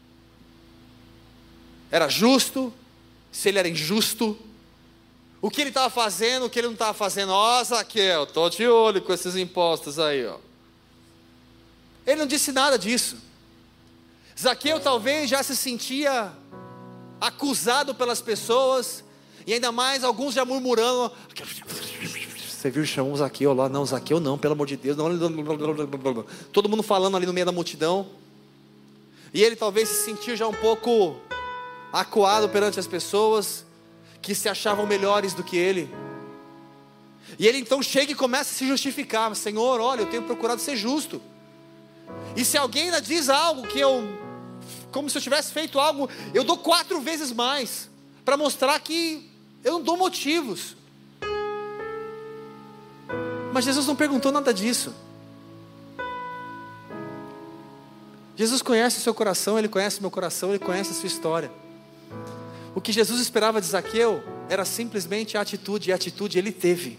era justo, se ele era injusto, o que ele estava fazendo, o que ele não estava fazendo. Ó, Zaqueu, estou de olho com esses impostos aí, ó. Ele não disse nada disso. Zaqueu talvez já se sentia acusado pelas pessoas, e ainda mais alguns já murmurando: você viu, chamou Zaqueu lá? Não, Zaqueu não, pelo amor de Deus, não. Todo mundo falando ali no meio da multidão, e ele talvez se sentiu já um pouco acuado perante as pessoas, que se achavam melhores do que ele, e ele então chega e começa a se justificar: Senhor, olha, eu tenho procurado ser justo, e se alguém ainda diz algo que eu, como se eu tivesse feito algo, eu dou quatro vezes mais, para mostrar que eu não dou motivos. Mas Jesus não perguntou nada disso. Jesus conhece o seu coração, Ele conhece o meu coração, Ele conhece a sua história. O que Jesus esperava de Zaqueu era simplesmente a atitude, e a atitude Ele teve.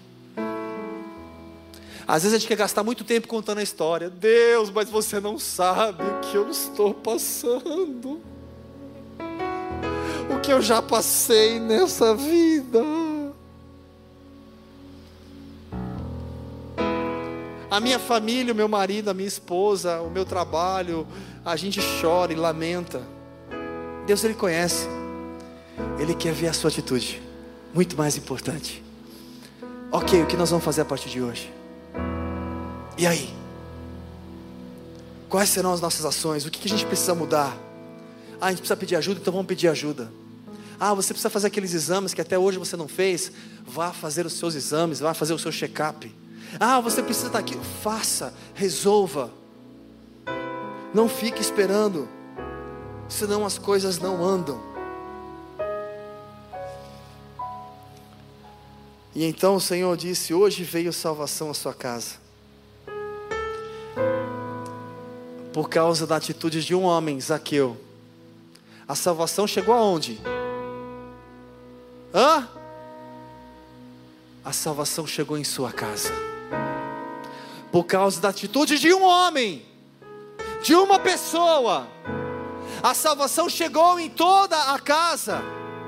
Às vezes a gente quer gastar muito tempo contando a história. Deus, mas você não sabe o que eu estou passando, o que eu já passei nessa vida. A minha família, o meu marido, a minha esposa, o meu trabalho, a gente chora e lamenta. Deus, Ele conhece. Ele quer ver a sua atitude. Muito mais importante. Ok, o que nós vamos fazer a partir de hoje? E aí? Quais serão as nossas ações? O que a gente precisa mudar? Ah, a gente precisa pedir ajuda, então vamos pedir ajuda. Ah, você precisa fazer aqueles exames que até hoje você não fez. Vá fazer os seus exames, vá fazer o seu check-up. Ah, você precisa estar aqui. Faça, resolva. Não fique esperando, senão as coisas não andam. E então o Senhor disse: hoje veio salvação à sua casa, por causa da atitude de um homem, Zaqueu. A salvação chegou aonde? Hã? A salvação chegou em sua casa, por causa da atitude de um homem, de uma pessoa. A salvação chegou em toda a casa,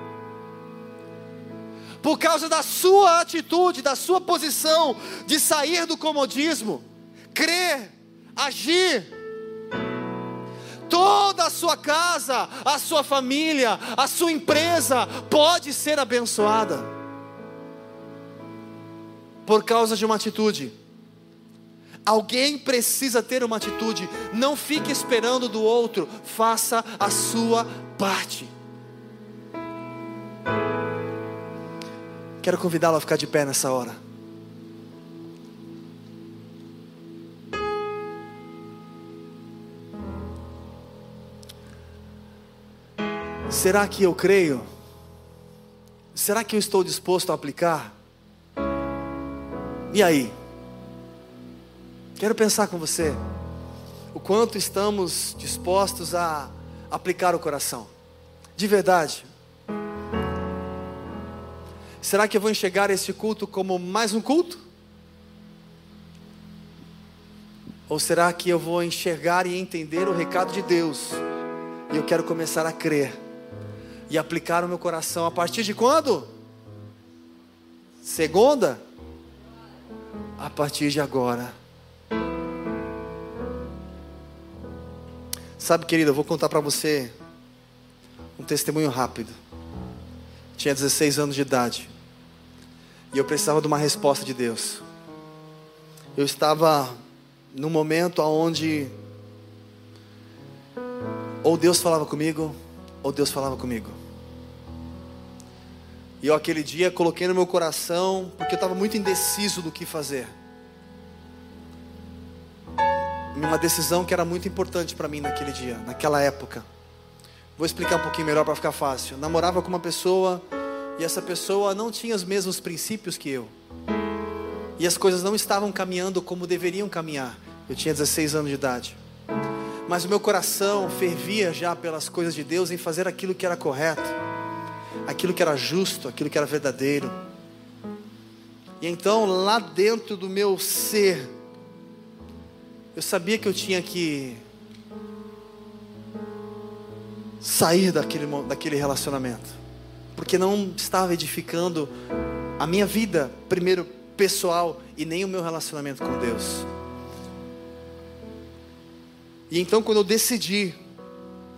por causa da sua atitude, da sua posição de sair do comodismo, crer, agir. Toda a sua casa, a sua família, a sua empresa pode ser abençoada por causa de uma atitude. Alguém precisa ter uma atitude. Não fique esperando do outro, faça a sua parte. Quero convidá-lo a ficar de pé nessa hora. Será que eu creio? Será que eu estou disposto a aplicar? E aí? Quero pensar com você o quanto estamos dispostos a aplicar o coração, de verdade. Será que eu vou enxergar esse culto como mais um culto? Ou será que eu vou enxergar e entender o recado de Deus, e eu quero começar a crer e aplicar o meu coração a partir de quando? Segunda? A partir de agora. Sabe, querido, eu vou contar para você um testemunho rápido. Tinha dezesseis anos de idade, e eu precisava de uma resposta de Deus. Eu estava num momento onde ou Deus falava comigo, ou Deus falava comigo. E eu aquele dia coloquei no meu coração, porque eu estava muito indeciso do que fazer. Uma decisão que era muito importante para mim naquele dia, naquela época. Vou explicar um pouquinho melhor para ficar fácil. Eu namorava com uma pessoa, e essa pessoa não tinha os mesmos princípios que eu, e as coisas não estavam caminhando como deveriam caminhar. Eu tinha dezesseis anos de idade, mas o meu coração fervia já pelas coisas de Deus, em fazer aquilo que era correto, aquilo que era justo, aquilo que era verdadeiro. E então lá dentro do meu ser, eu sabia que eu tinha que sair daquele, daquele relacionamento, porque não estava edificando a minha vida, primeiro pessoal, e nem o meu relacionamento com Deus. E então, quando eu decidi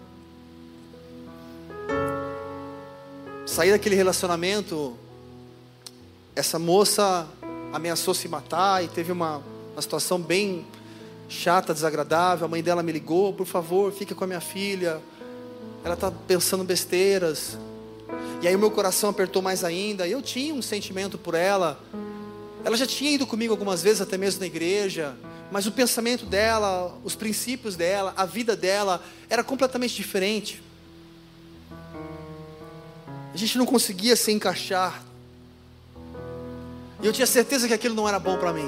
saí daquele relacionamento, essa moça ameaçou se matar e teve uma, uma situação bem chata, desagradável. A mãe dela me ligou: por favor, fica com a minha filha, ela está pensando besteiras. E aí o meu coração apertou mais ainda. Eu tinha um sentimento por ela. Ela já tinha ido comigo algumas vezes, até mesmo na igreja, mas o pensamento dela, os princípios dela, a vida dela era completamente diferente. A gente não conseguia se encaixar. E eu tinha certeza que aquilo não era bom para mim.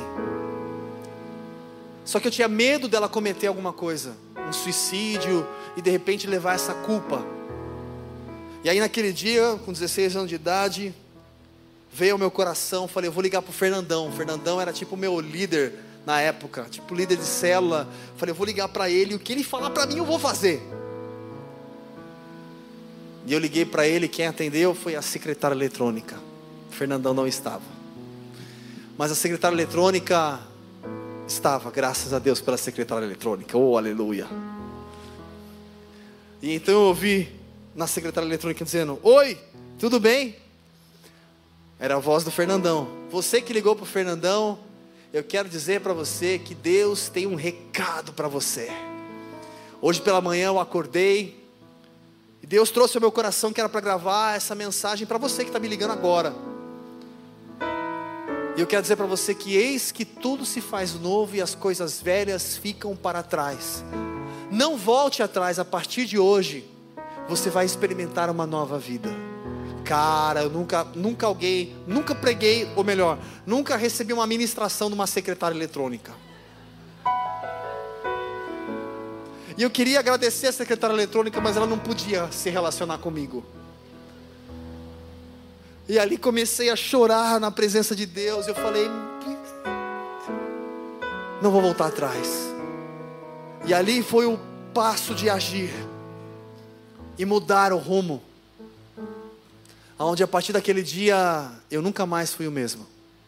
Só que eu tinha medo dela cometer alguma coisa, um suicídio, e de repente levar essa culpa. E aí naquele dia, com dezesseis anos de idade, veio ao meu coração, falei: eu vou ligar para o Fernandão. O Fernandão era tipo o meu líder na época, tipo líder de célula. Falei: eu vou ligar para ele, o que ele falar para mim eu vou fazer. E eu liguei para ele, quem atendeu foi a secretária eletrônica. O Fernandão não estava, mas a secretária eletrônica estava, graças a Deus pela secretária eletrônica, oh aleluia. E então eu ouvi na secretária eletrônica dizendo: oi, tudo bem? Era a voz do Fernandão. Você que ligou para o Fernandão, eu quero dizer para você que Deus tem um recado para você. Hoje pela manhã eu acordei e Deus trouxe ao meu coração que era para gravar essa mensagem para você que está me ligando agora. E eu quero dizer para você que eis que tudo se faz novo e as coisas velhas ficam para trás. Não volte atrás, a partir de hoje você vai experimentar uma nova vida. Cara, eu nunca, nunca alguém, nunca preguei, ou melhor, nunca recebi uma ministração de uma secretária eletrônica. E eu queria agradecer a secretária eletrônica, mas ela não podia se relacionar comigo. E ali comecei a chorar na presença de Deus. Eu falei: não vou voltar atrás. E ali foi o passo de agir e mudar o rumo, onde a partir daquele dia eu nunca mais fui o mesmo.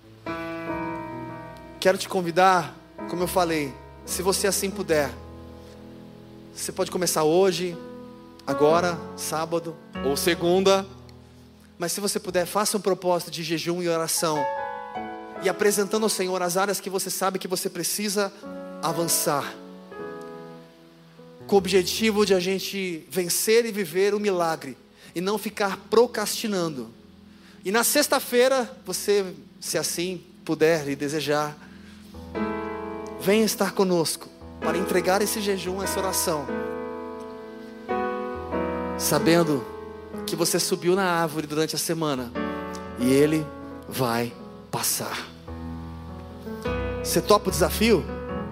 Quero te convidar, como eu falei, se você assim puder, você pode começar hoje, agora, sábado ou segunda. Mas se você puder, faça um propósito de jejum e oração, e apresentando ao Senhor as áreas que você sabe que você precisa avançar, com o objetivo de a gente vencer e viver o milagre, e não ficar procrastinando. E na sexta-feira, você, se assim puder e desejar, venha estar conosco para entregar esse jejum, essa oração, sabendo que você subiu na árvore durante a semana e ele vai passar. Você topa o desafio?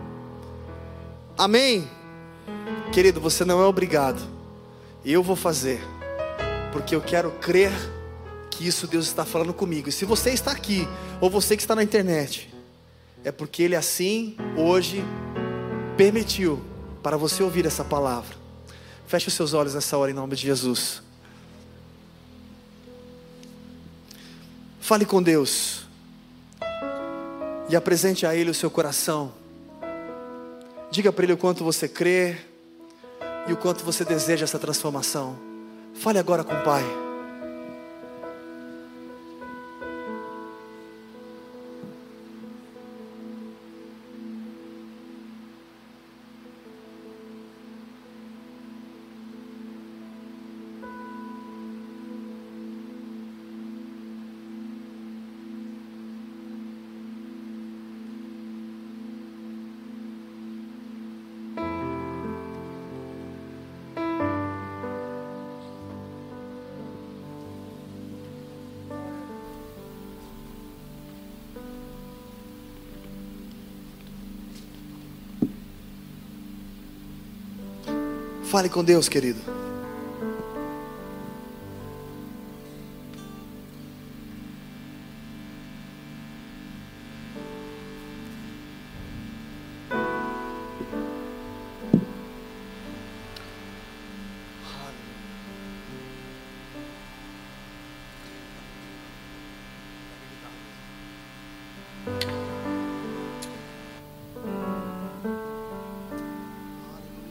Amém? Querido, você não é obrigado. Eu vou fazer, porque eu quero crer que isso Deus está falando comigo. E se você está aqui, ou você que está na internet, é porque Ele assim, hoje, permitiu para você ouvir essa palavra. Feche os seus olhos nessa hora em nome de Jesus. Fale com Deus e apresente a Ele o seu coração. Diga para Ele o quanto você crê e o quanto você deseja essa transformação. Fale agora com o Pai. Fale com Deus, querido.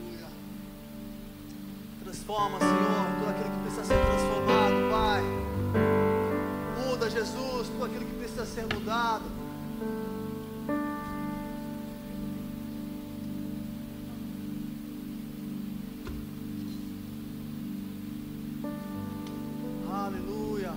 Transforma, Senhor, tudo aquilo que precisa ser transformado, Pai. Jesus, tudo aquilo que precisa ser mudado. Aleluia.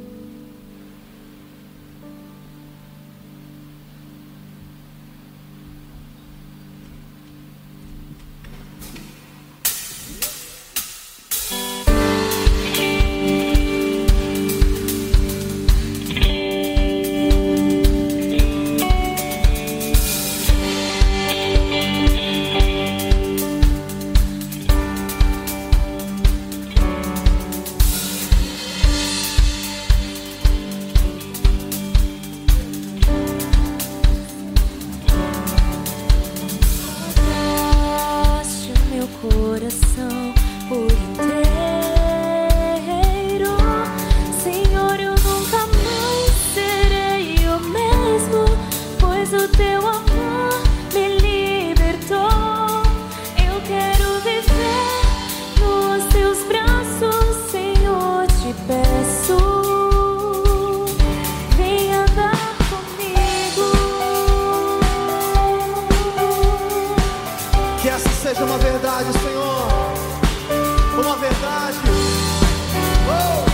Seja uma verdade, Senhor, uma verdade. Oh!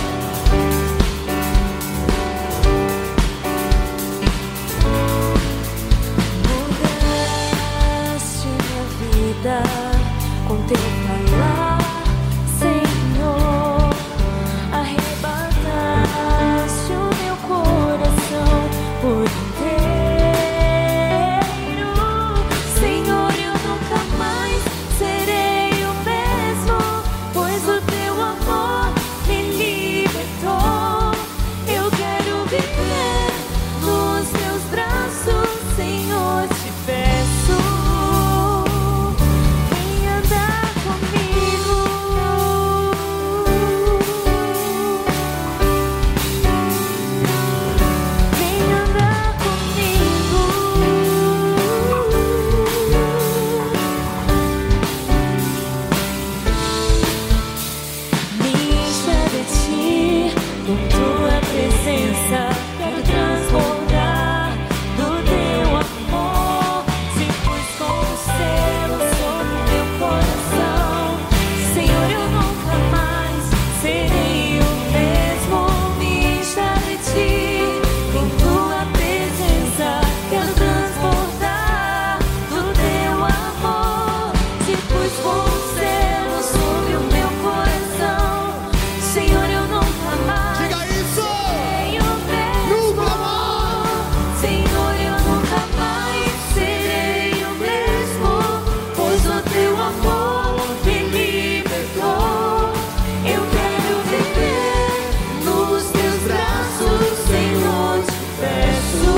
Mudaste minha vida com teu falar, Senhor. Arrebataste o meu coração por inteiro, Senhor. Eu nunca mais serei o mesmo, pois o teu amor me libertou. Eu quero viver nos teus braços, Senhor, te peço, vem andar comigo. Vem andar comigo. Me encha de ti, com tua presença, quero transbordar do teu amor. Se pus como selo sobre meu coração, Senhor, eu nunca mais serei o mesmo. Me encha de ti, com tua presença, quero transbordar do teu amor. Se pus como selo sobre o meu coração, Senhor, eu nunca mais Diga isso! serei o mesmo. Nunca mais! Senhor, eu nunca mais serei o mesmo, pois o teu amor me libertou. Eu quero viver nos teus braços, Senhor, te peço.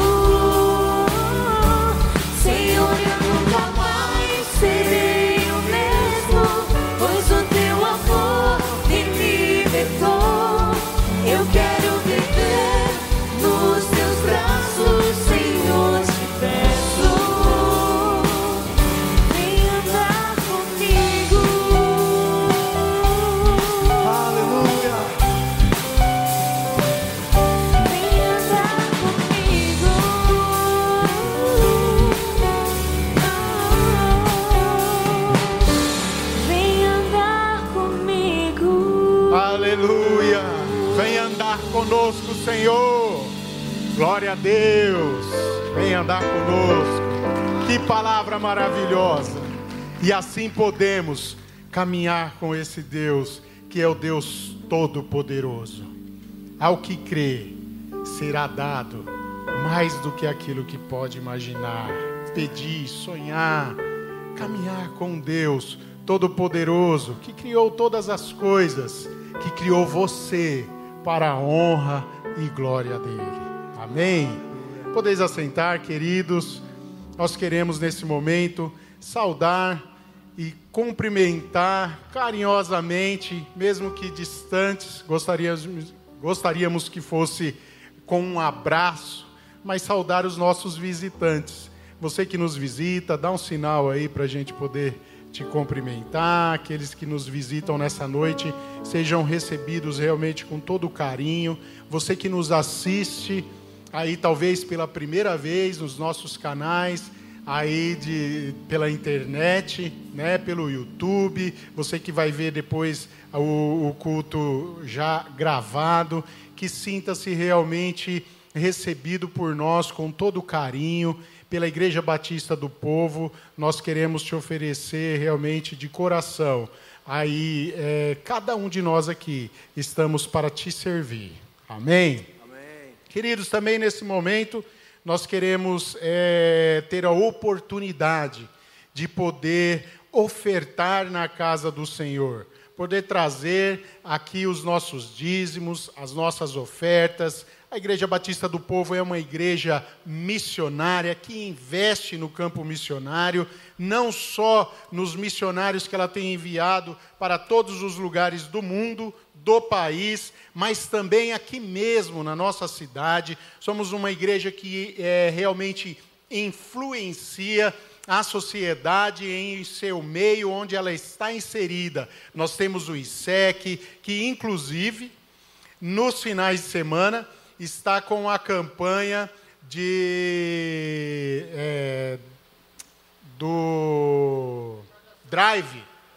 Senhor, eu nunca mais serei o mesmo, pois o teu amor me libertou. Eu quero viver nos teus braços, Senhor, te peço, vem andar comigo. Aleluia. Vem andar comigo. Vem andar comigo. Aleluia! Vem andar conosco, Senhor. Glória a Deus. Vem andar conosco. Que palavra maravilhosa. E assim podemos caminhar com esse Deus, que é o Deus Todo-Poderoso. Ao que crê, será dado mais do que aquilo que pode imaginar, pedir, sonhar, caminhar com Deus Todo-Poderoso, que criou todas as coisas, que criou você para a honra e glória dele. Amém? Podeis assentar, queridos. Nós queremos nesse momento saudar e cumprimentar carinhosamente, mesmo que distantes, gostaríamos, gostaríamos que fosse com um abraço, mas saudar os nossos visitantes. Você que nos visita, dá um sinal aí para a gente poder te cumprimentar. Aqueles que nos visitam nessa noite sejam recebidos realmente com todo carinho. Você que nos assiste aí talvez pela primeira vez nos nossos canais, aí de, pela internet, né, pelo YouTube, você que vai ver depois o, o culto já gravado, que sinta-se realmente recebido por nós com todo carinho. Pela Igreja Batista do Povo, nós queremos te oferecer realmente de coração. Aí, é, cada um de nós aqui estamos para te servir. Amém? Amém. Queridos, também nesse momento, nós queremos é, ter a oportunidade de poder ofertar na casa do Senhor. Poder trazer aqui os nossos dízimos, as nossas ofertas. A Igreja Batista do Povo é uma igreja missionária que investe no campo missionário, não só nos missionários que ela tem enviado para todos os lugares do mundo, do país, mas também aqui mesmo na nossa cidade. Somos uma igreja que é, realmente influencia a sociedade em seu meio onde ela está inserida. Nós temos o I S E C, que inclusive, nos finais de semana, está com a campanha de, é, do Drive,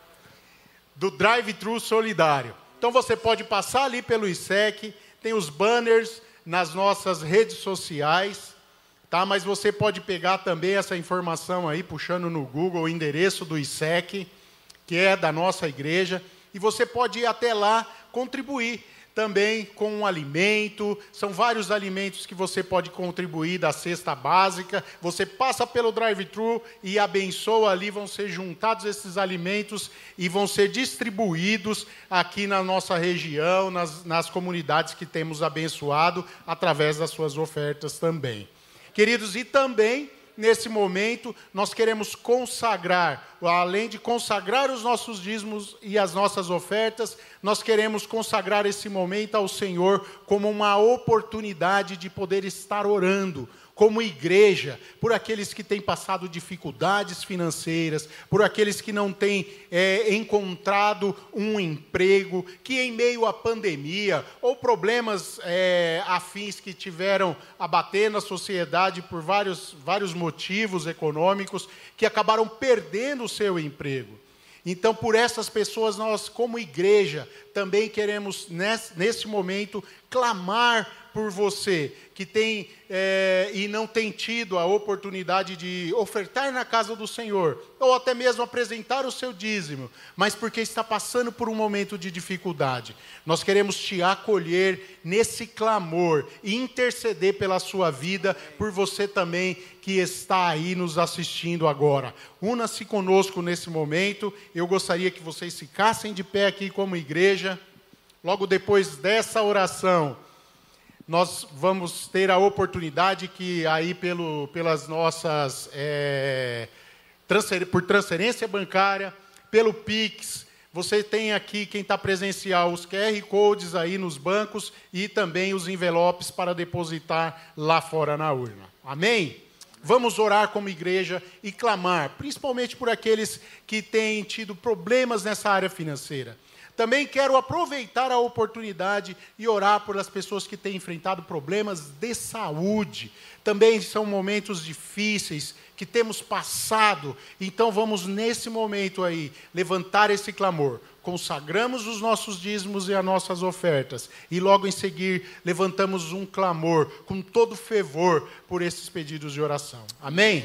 do Drive-Thru Solidário. Então você pode passar ali pelo I S E C, tem os banners nas nossas redes sociais, tá? Mas você pode pegar também essa informação aí, puxando no Google o endereço do I S E C, que é da nossa igreja, e você pode ir até lá contribuir também com um alimento. São vários alimentos que você pode contribuir da cesta básica. Você passa pelo drive-thru e abençoa ali, vão ser juntados esses alimentos e vão ser distribuídos aqui na nossa região, nas, nas comunidades que temos abençoado, através das suas ofertas também. Queridos, e também, nesse momento, nós queremos consagrar, além de consagrar os nossos dízimos e as nossas ofertas, nós queremos consagrar esse momento ao Senhor como uma oportunidade de poder estar orando, como igreja, por aqueles que têm passado dificuldades financeiras, por aqueles que não têm é, encontrado um emprego, que em meio à pandemia, ou problemas é, afins que tiveram a bater na sociedade por vários, vários motivos econômicos, que acabaram perdendo o seu emprego. Então, por essas pessoas, nós, como igreja, também queremos, nesse, nesse momento, clamar por você, que tem é, e não tem tido a oportunidade de ofertar na casa do Senhor, ou até mesmo apresentar o seu dízimo, mas porque está passando por um momento de dificuldade. Nós queremos te acolher nesse clamor e interceder pela sua vida, por você também que está aí nos assistindo agora. Una-se conosco nesse momento. Eu gostaria que vocês ficassem de pé aqui como igreja. Logo depois dessa oração, nós vamos ter a oportunidade que aí pelo, pelas nossas, é, transfer, por transferência bancária, pelo Pix, você tem aqui, quem está presencial, os Q R Codes aí nos bancos e também os envelopes para depositar lá fora na urna. Amém? Vamos orar como igreja e clamar, principalmente por aqueles que têm tido problemas nessa área financeira. Também quero aproveitar a oportunidade e orar por as pessoas que têm enfrentado problemas de saúde. Também são momentos difíceis que temos passado. Então vamos nesse momento aí levantar esse clamor. Consagramos os nossos dízimos e as nossas ofertas. E logo em seguir levantamos um clamor com todo fervor por esses pedidos de oração. Amém?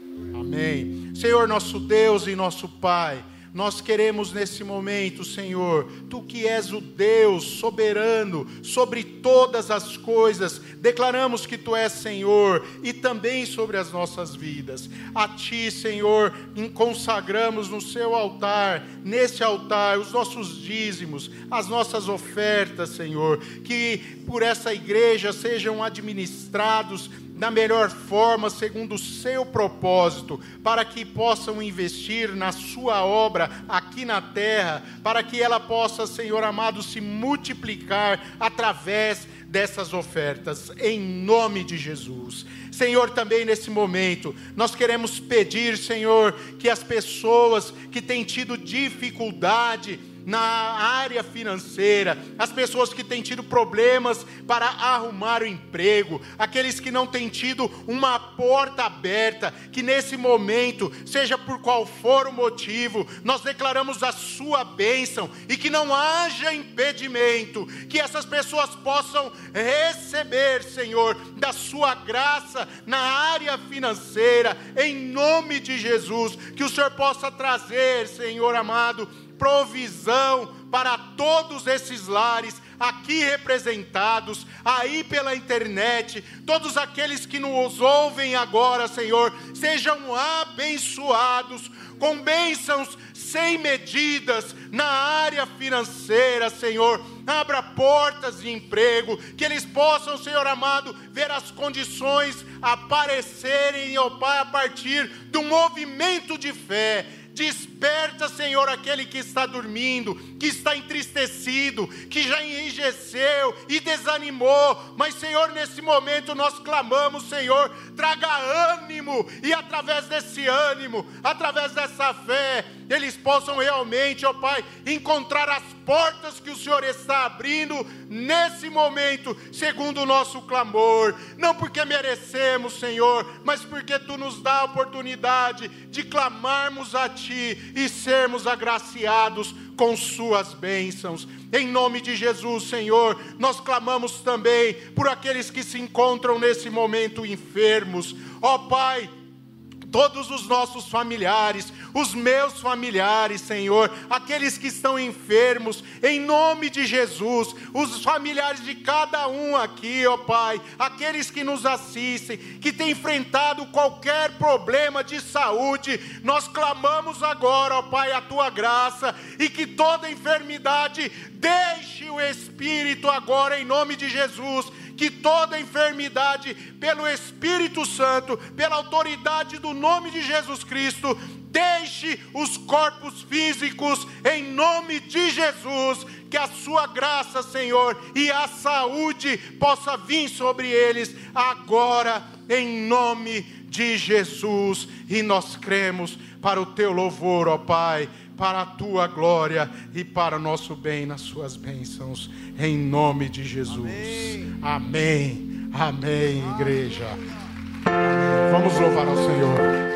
Amém. Senhor nosso Deus e nosso Pai, nós queremos nesse momento, Senhor, Tu que és o Deus soberano sobre todas as coisas, declaramos que Tu és Senhor e também sobre as nossas vidas. A Ti, Senhor, consagramos no Seu altar, nesse altar, os nossos dízimos, as nossas ofertas, Senhor, que por essa igreja sejam administrados da melhor forma, segundo o seu propósito, para que possam investir na sua obra aqui na terra, para que ela possa, Senhor amado, se multiplicar através dessas ofertas, em nome de Jesus. Senhor, também nesse momento, nós queremos pedir, Senhor, que as pessoas que têm tido dificuldade na área financeira, as pessoas que têm tido problemas para arrumar o emprego, aqueles que não têm tido uma porta aberta, que nesse momento, seja por qual for o motivo, nós declaramos a sua bênção e que não haja impedimento, que essas pessoas possam receber, Senhor, da sua graça na área financeira, em nome de Jesus, que o Senhor possa trazer, Senhor amado, provisão para todos esses lares aqui representados, aí pela internet, todos aqueles que nos ouvem agora, Senhor, sejam abençoados com bênçãos sem medidas na área financeira, Senhor. Abra portas de emprego, que eles possam, Senhor amado, ver as condições aparecerem, ó Pai, a partir do movimento de fé. Desperta, Senhor, aquele que está dormindo, que está entristecido, que já enrijeceu e desanimou. Mas, Senhor, nesse momento nós clamamos, Senhor, traga ânimo. E através desse ânimo, através dessa fé, eles possam realmente, ó Pai, encontrar as portas que o Senhor está abrindo nesse momento, segundo o nosso clamor. Não porque merecemos, Senhor, mas porque Tu nos dá a oportunidade de clamarmos a Ti e sermos agraciados com Suas bênçãos. Em nome de Jesus, Senhor, nós clamamos também por aqueles que se encontram nesse momento enfermos. Ó Pai, todos os nossos familiares, os meus familiares, Senhor, aqueles que estão enfermos, em nome de Jesus, os familiares de cada um aqui, ó Pai, aqueles que nos assistem, que têm enfrentado qualquer problema de saúde, nós clamamos agora, ó Pai, a Tua graça, e que toda enfermidade deixe o Espírito agora, em nome de Jesus, que toda enfermidade, pelo Espírito Santo, pela autoridade do nome de Jesus Cristo, deixe os corpos físicos, em nome de Jesus, que a Sua graça, Senhor, e a saúde possa vir sobre eles agora, em nome de Jesus. E nós cremos para o Teu louvor, ó Pai, para a Tua glória e para o nosso bem nas Suas bênçãos, em nome de Jesus. Amém, amém, amém, igreja. Amém. Vamos louvar ao Senhor.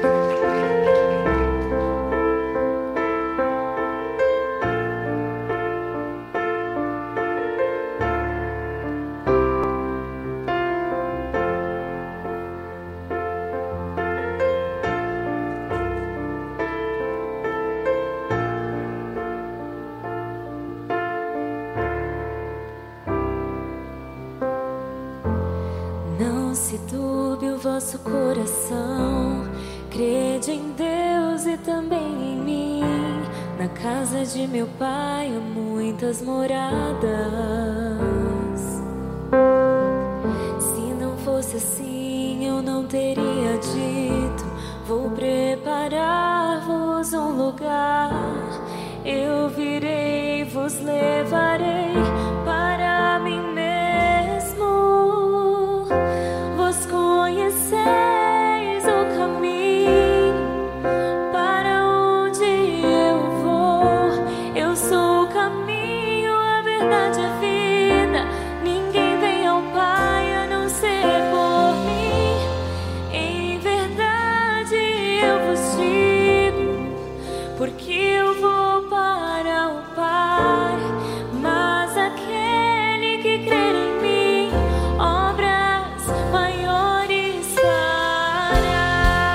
Vosso coração, crede em Deus e também em mim. Na casa de meu Pai há muitas moradas. Se não fosse assim, eu não teria dito: vou preparar-vos um lugar. Eu virei, vos levarei para mim mesmo. Conheceis o caminho para onde eu vou. Eu sou o caminho, a verdade e a vida. Ninguém vem ao Pai a não ser por mim. Em verdade eu vos digo, porque eu vou para o Pai. Mas aquele que crer em mim, obras maiores fará.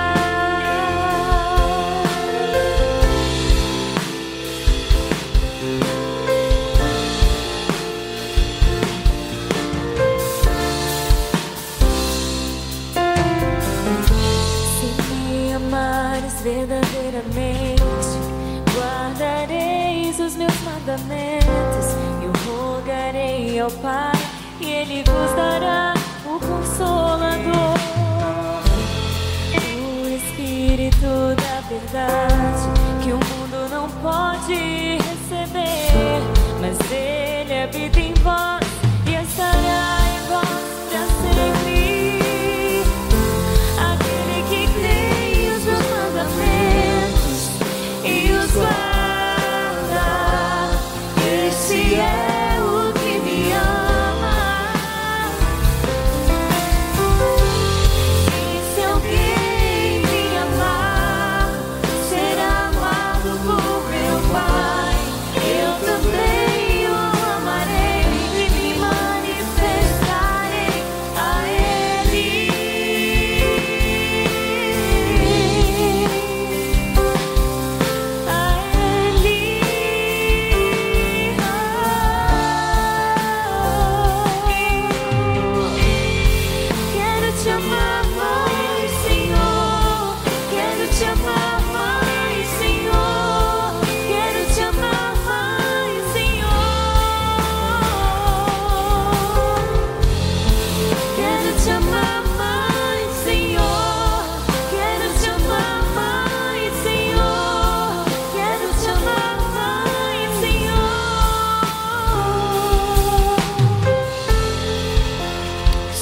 Se me amares verdadeiramente, guardareis os meus mandamentos. Eu rogarei ao Pai e Ele vos dará o Consolador, o Espírito da verdade, que o mundo não pode receber, mas Ele habita em vós e estará em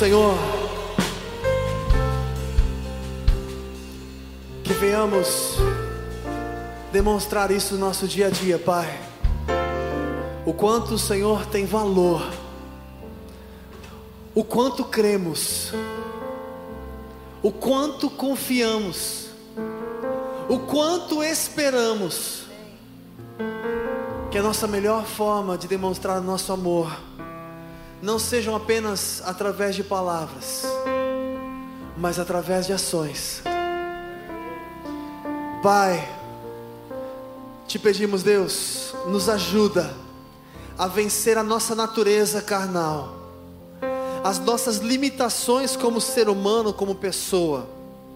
Senhor, que venhamos demonstrar isso no nosso dia a dia, Pai. O quanto o Senhor tem valor, o quanto cremos, o quanto confiamos, o quanto esperamos, que a nossa melhor forma de demonstrar nosso amor não sejam apenas através de palavras, mas através de ações. Pai, te pedimos, Deus, nos ajuda a vencer a nossa natureza carnal, as nossas limitações como ser humano, como pessoa.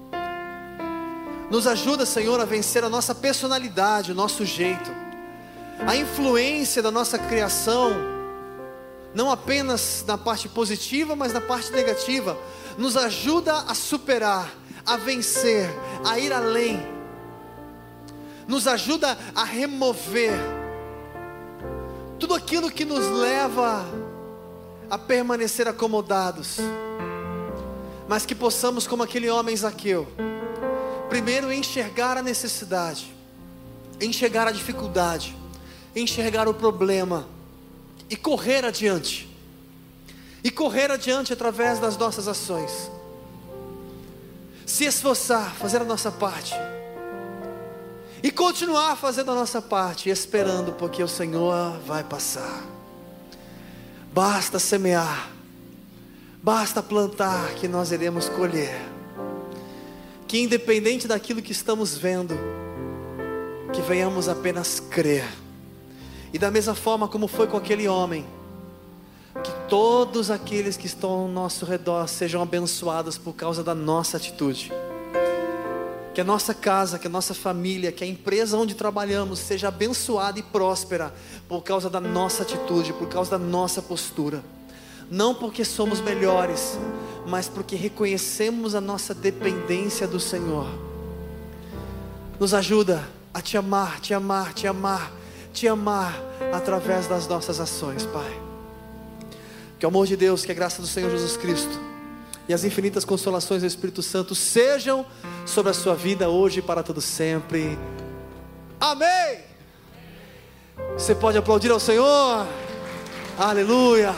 Nos ajuda, Senhor, a vencer a nossa personalidade, o nosso jeito, a influência da nossa criação, não apenas na parte positiva, mas na parte negativa. Nos ajuda a superar, a vencer, a ir além. Nos ajuda a remover tudo aquilo que nos leva a permanecer acomodados, mas que possamos, como aquele homem Zaqueu, primeiro enxergar a necessidade, enxergar a dificuldade, enxergar o problema e correr adiante, e correr adiante através das nossas ações, se esforçar, fazer a nossa parte, e continuar fazendo a nossa parte, esperando, porque o Senhor vai passar. Basta semear, basta plantar, que nós iremos colher. Que independente daquilo que estamos vendo, que venhamos apenas crer. E da mesma forma como foi com aquele homem, que todos aqueles que estão ao nosso redor sejam abençoados por causa da nossa atitude. Que a nossa casa, que a nossa família, que a empresa onde trabalhamos seja abençoada e próspera por causa da nossa atitude, por causa da nossa postura. Não porque somos melhores, mas porque reconhecemos a nossa dependência do Senhor. Nos ajuda a te amar, te amar, te amar, te amar através das nossas ações, Pai. Que o amor de Deus, que a graça do Senhor Jesus Cristo e as infinitas consolações do Espírito Santo sejam sobre a sua vida hoje e para todo sempre. Amém. Você pode aplaudir ao Senhor. Aleluia.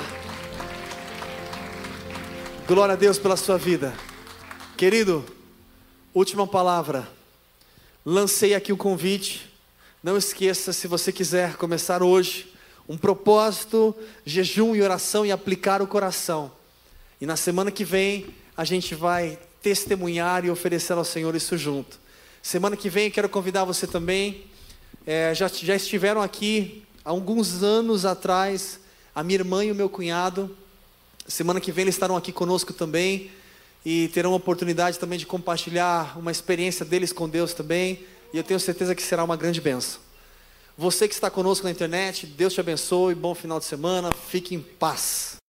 Glória a Deus pela sua vida. Querido, última palavra. Lancei aqui o convite. Não esqueça, se você quiser começar hoje um propósito, jejum e oração, e aplicar o coração. E na semana que vem a gente vai testemunhar e oferecer ao Senhor isso junto. Semana que vem quero convidar você também. É, já, já estiveram aqui há alguns anos atrás a minha irmã e o meu cunhado. Semana que vem eles estarão aqui conosco também, e terão a oportunidade também de compartilhar uma experiência deles com Deus também. E eu tenho certeza que será uma grande bênção. Você que está conosco na internet, Deus te abençoe, bom final de semana, fique em paz.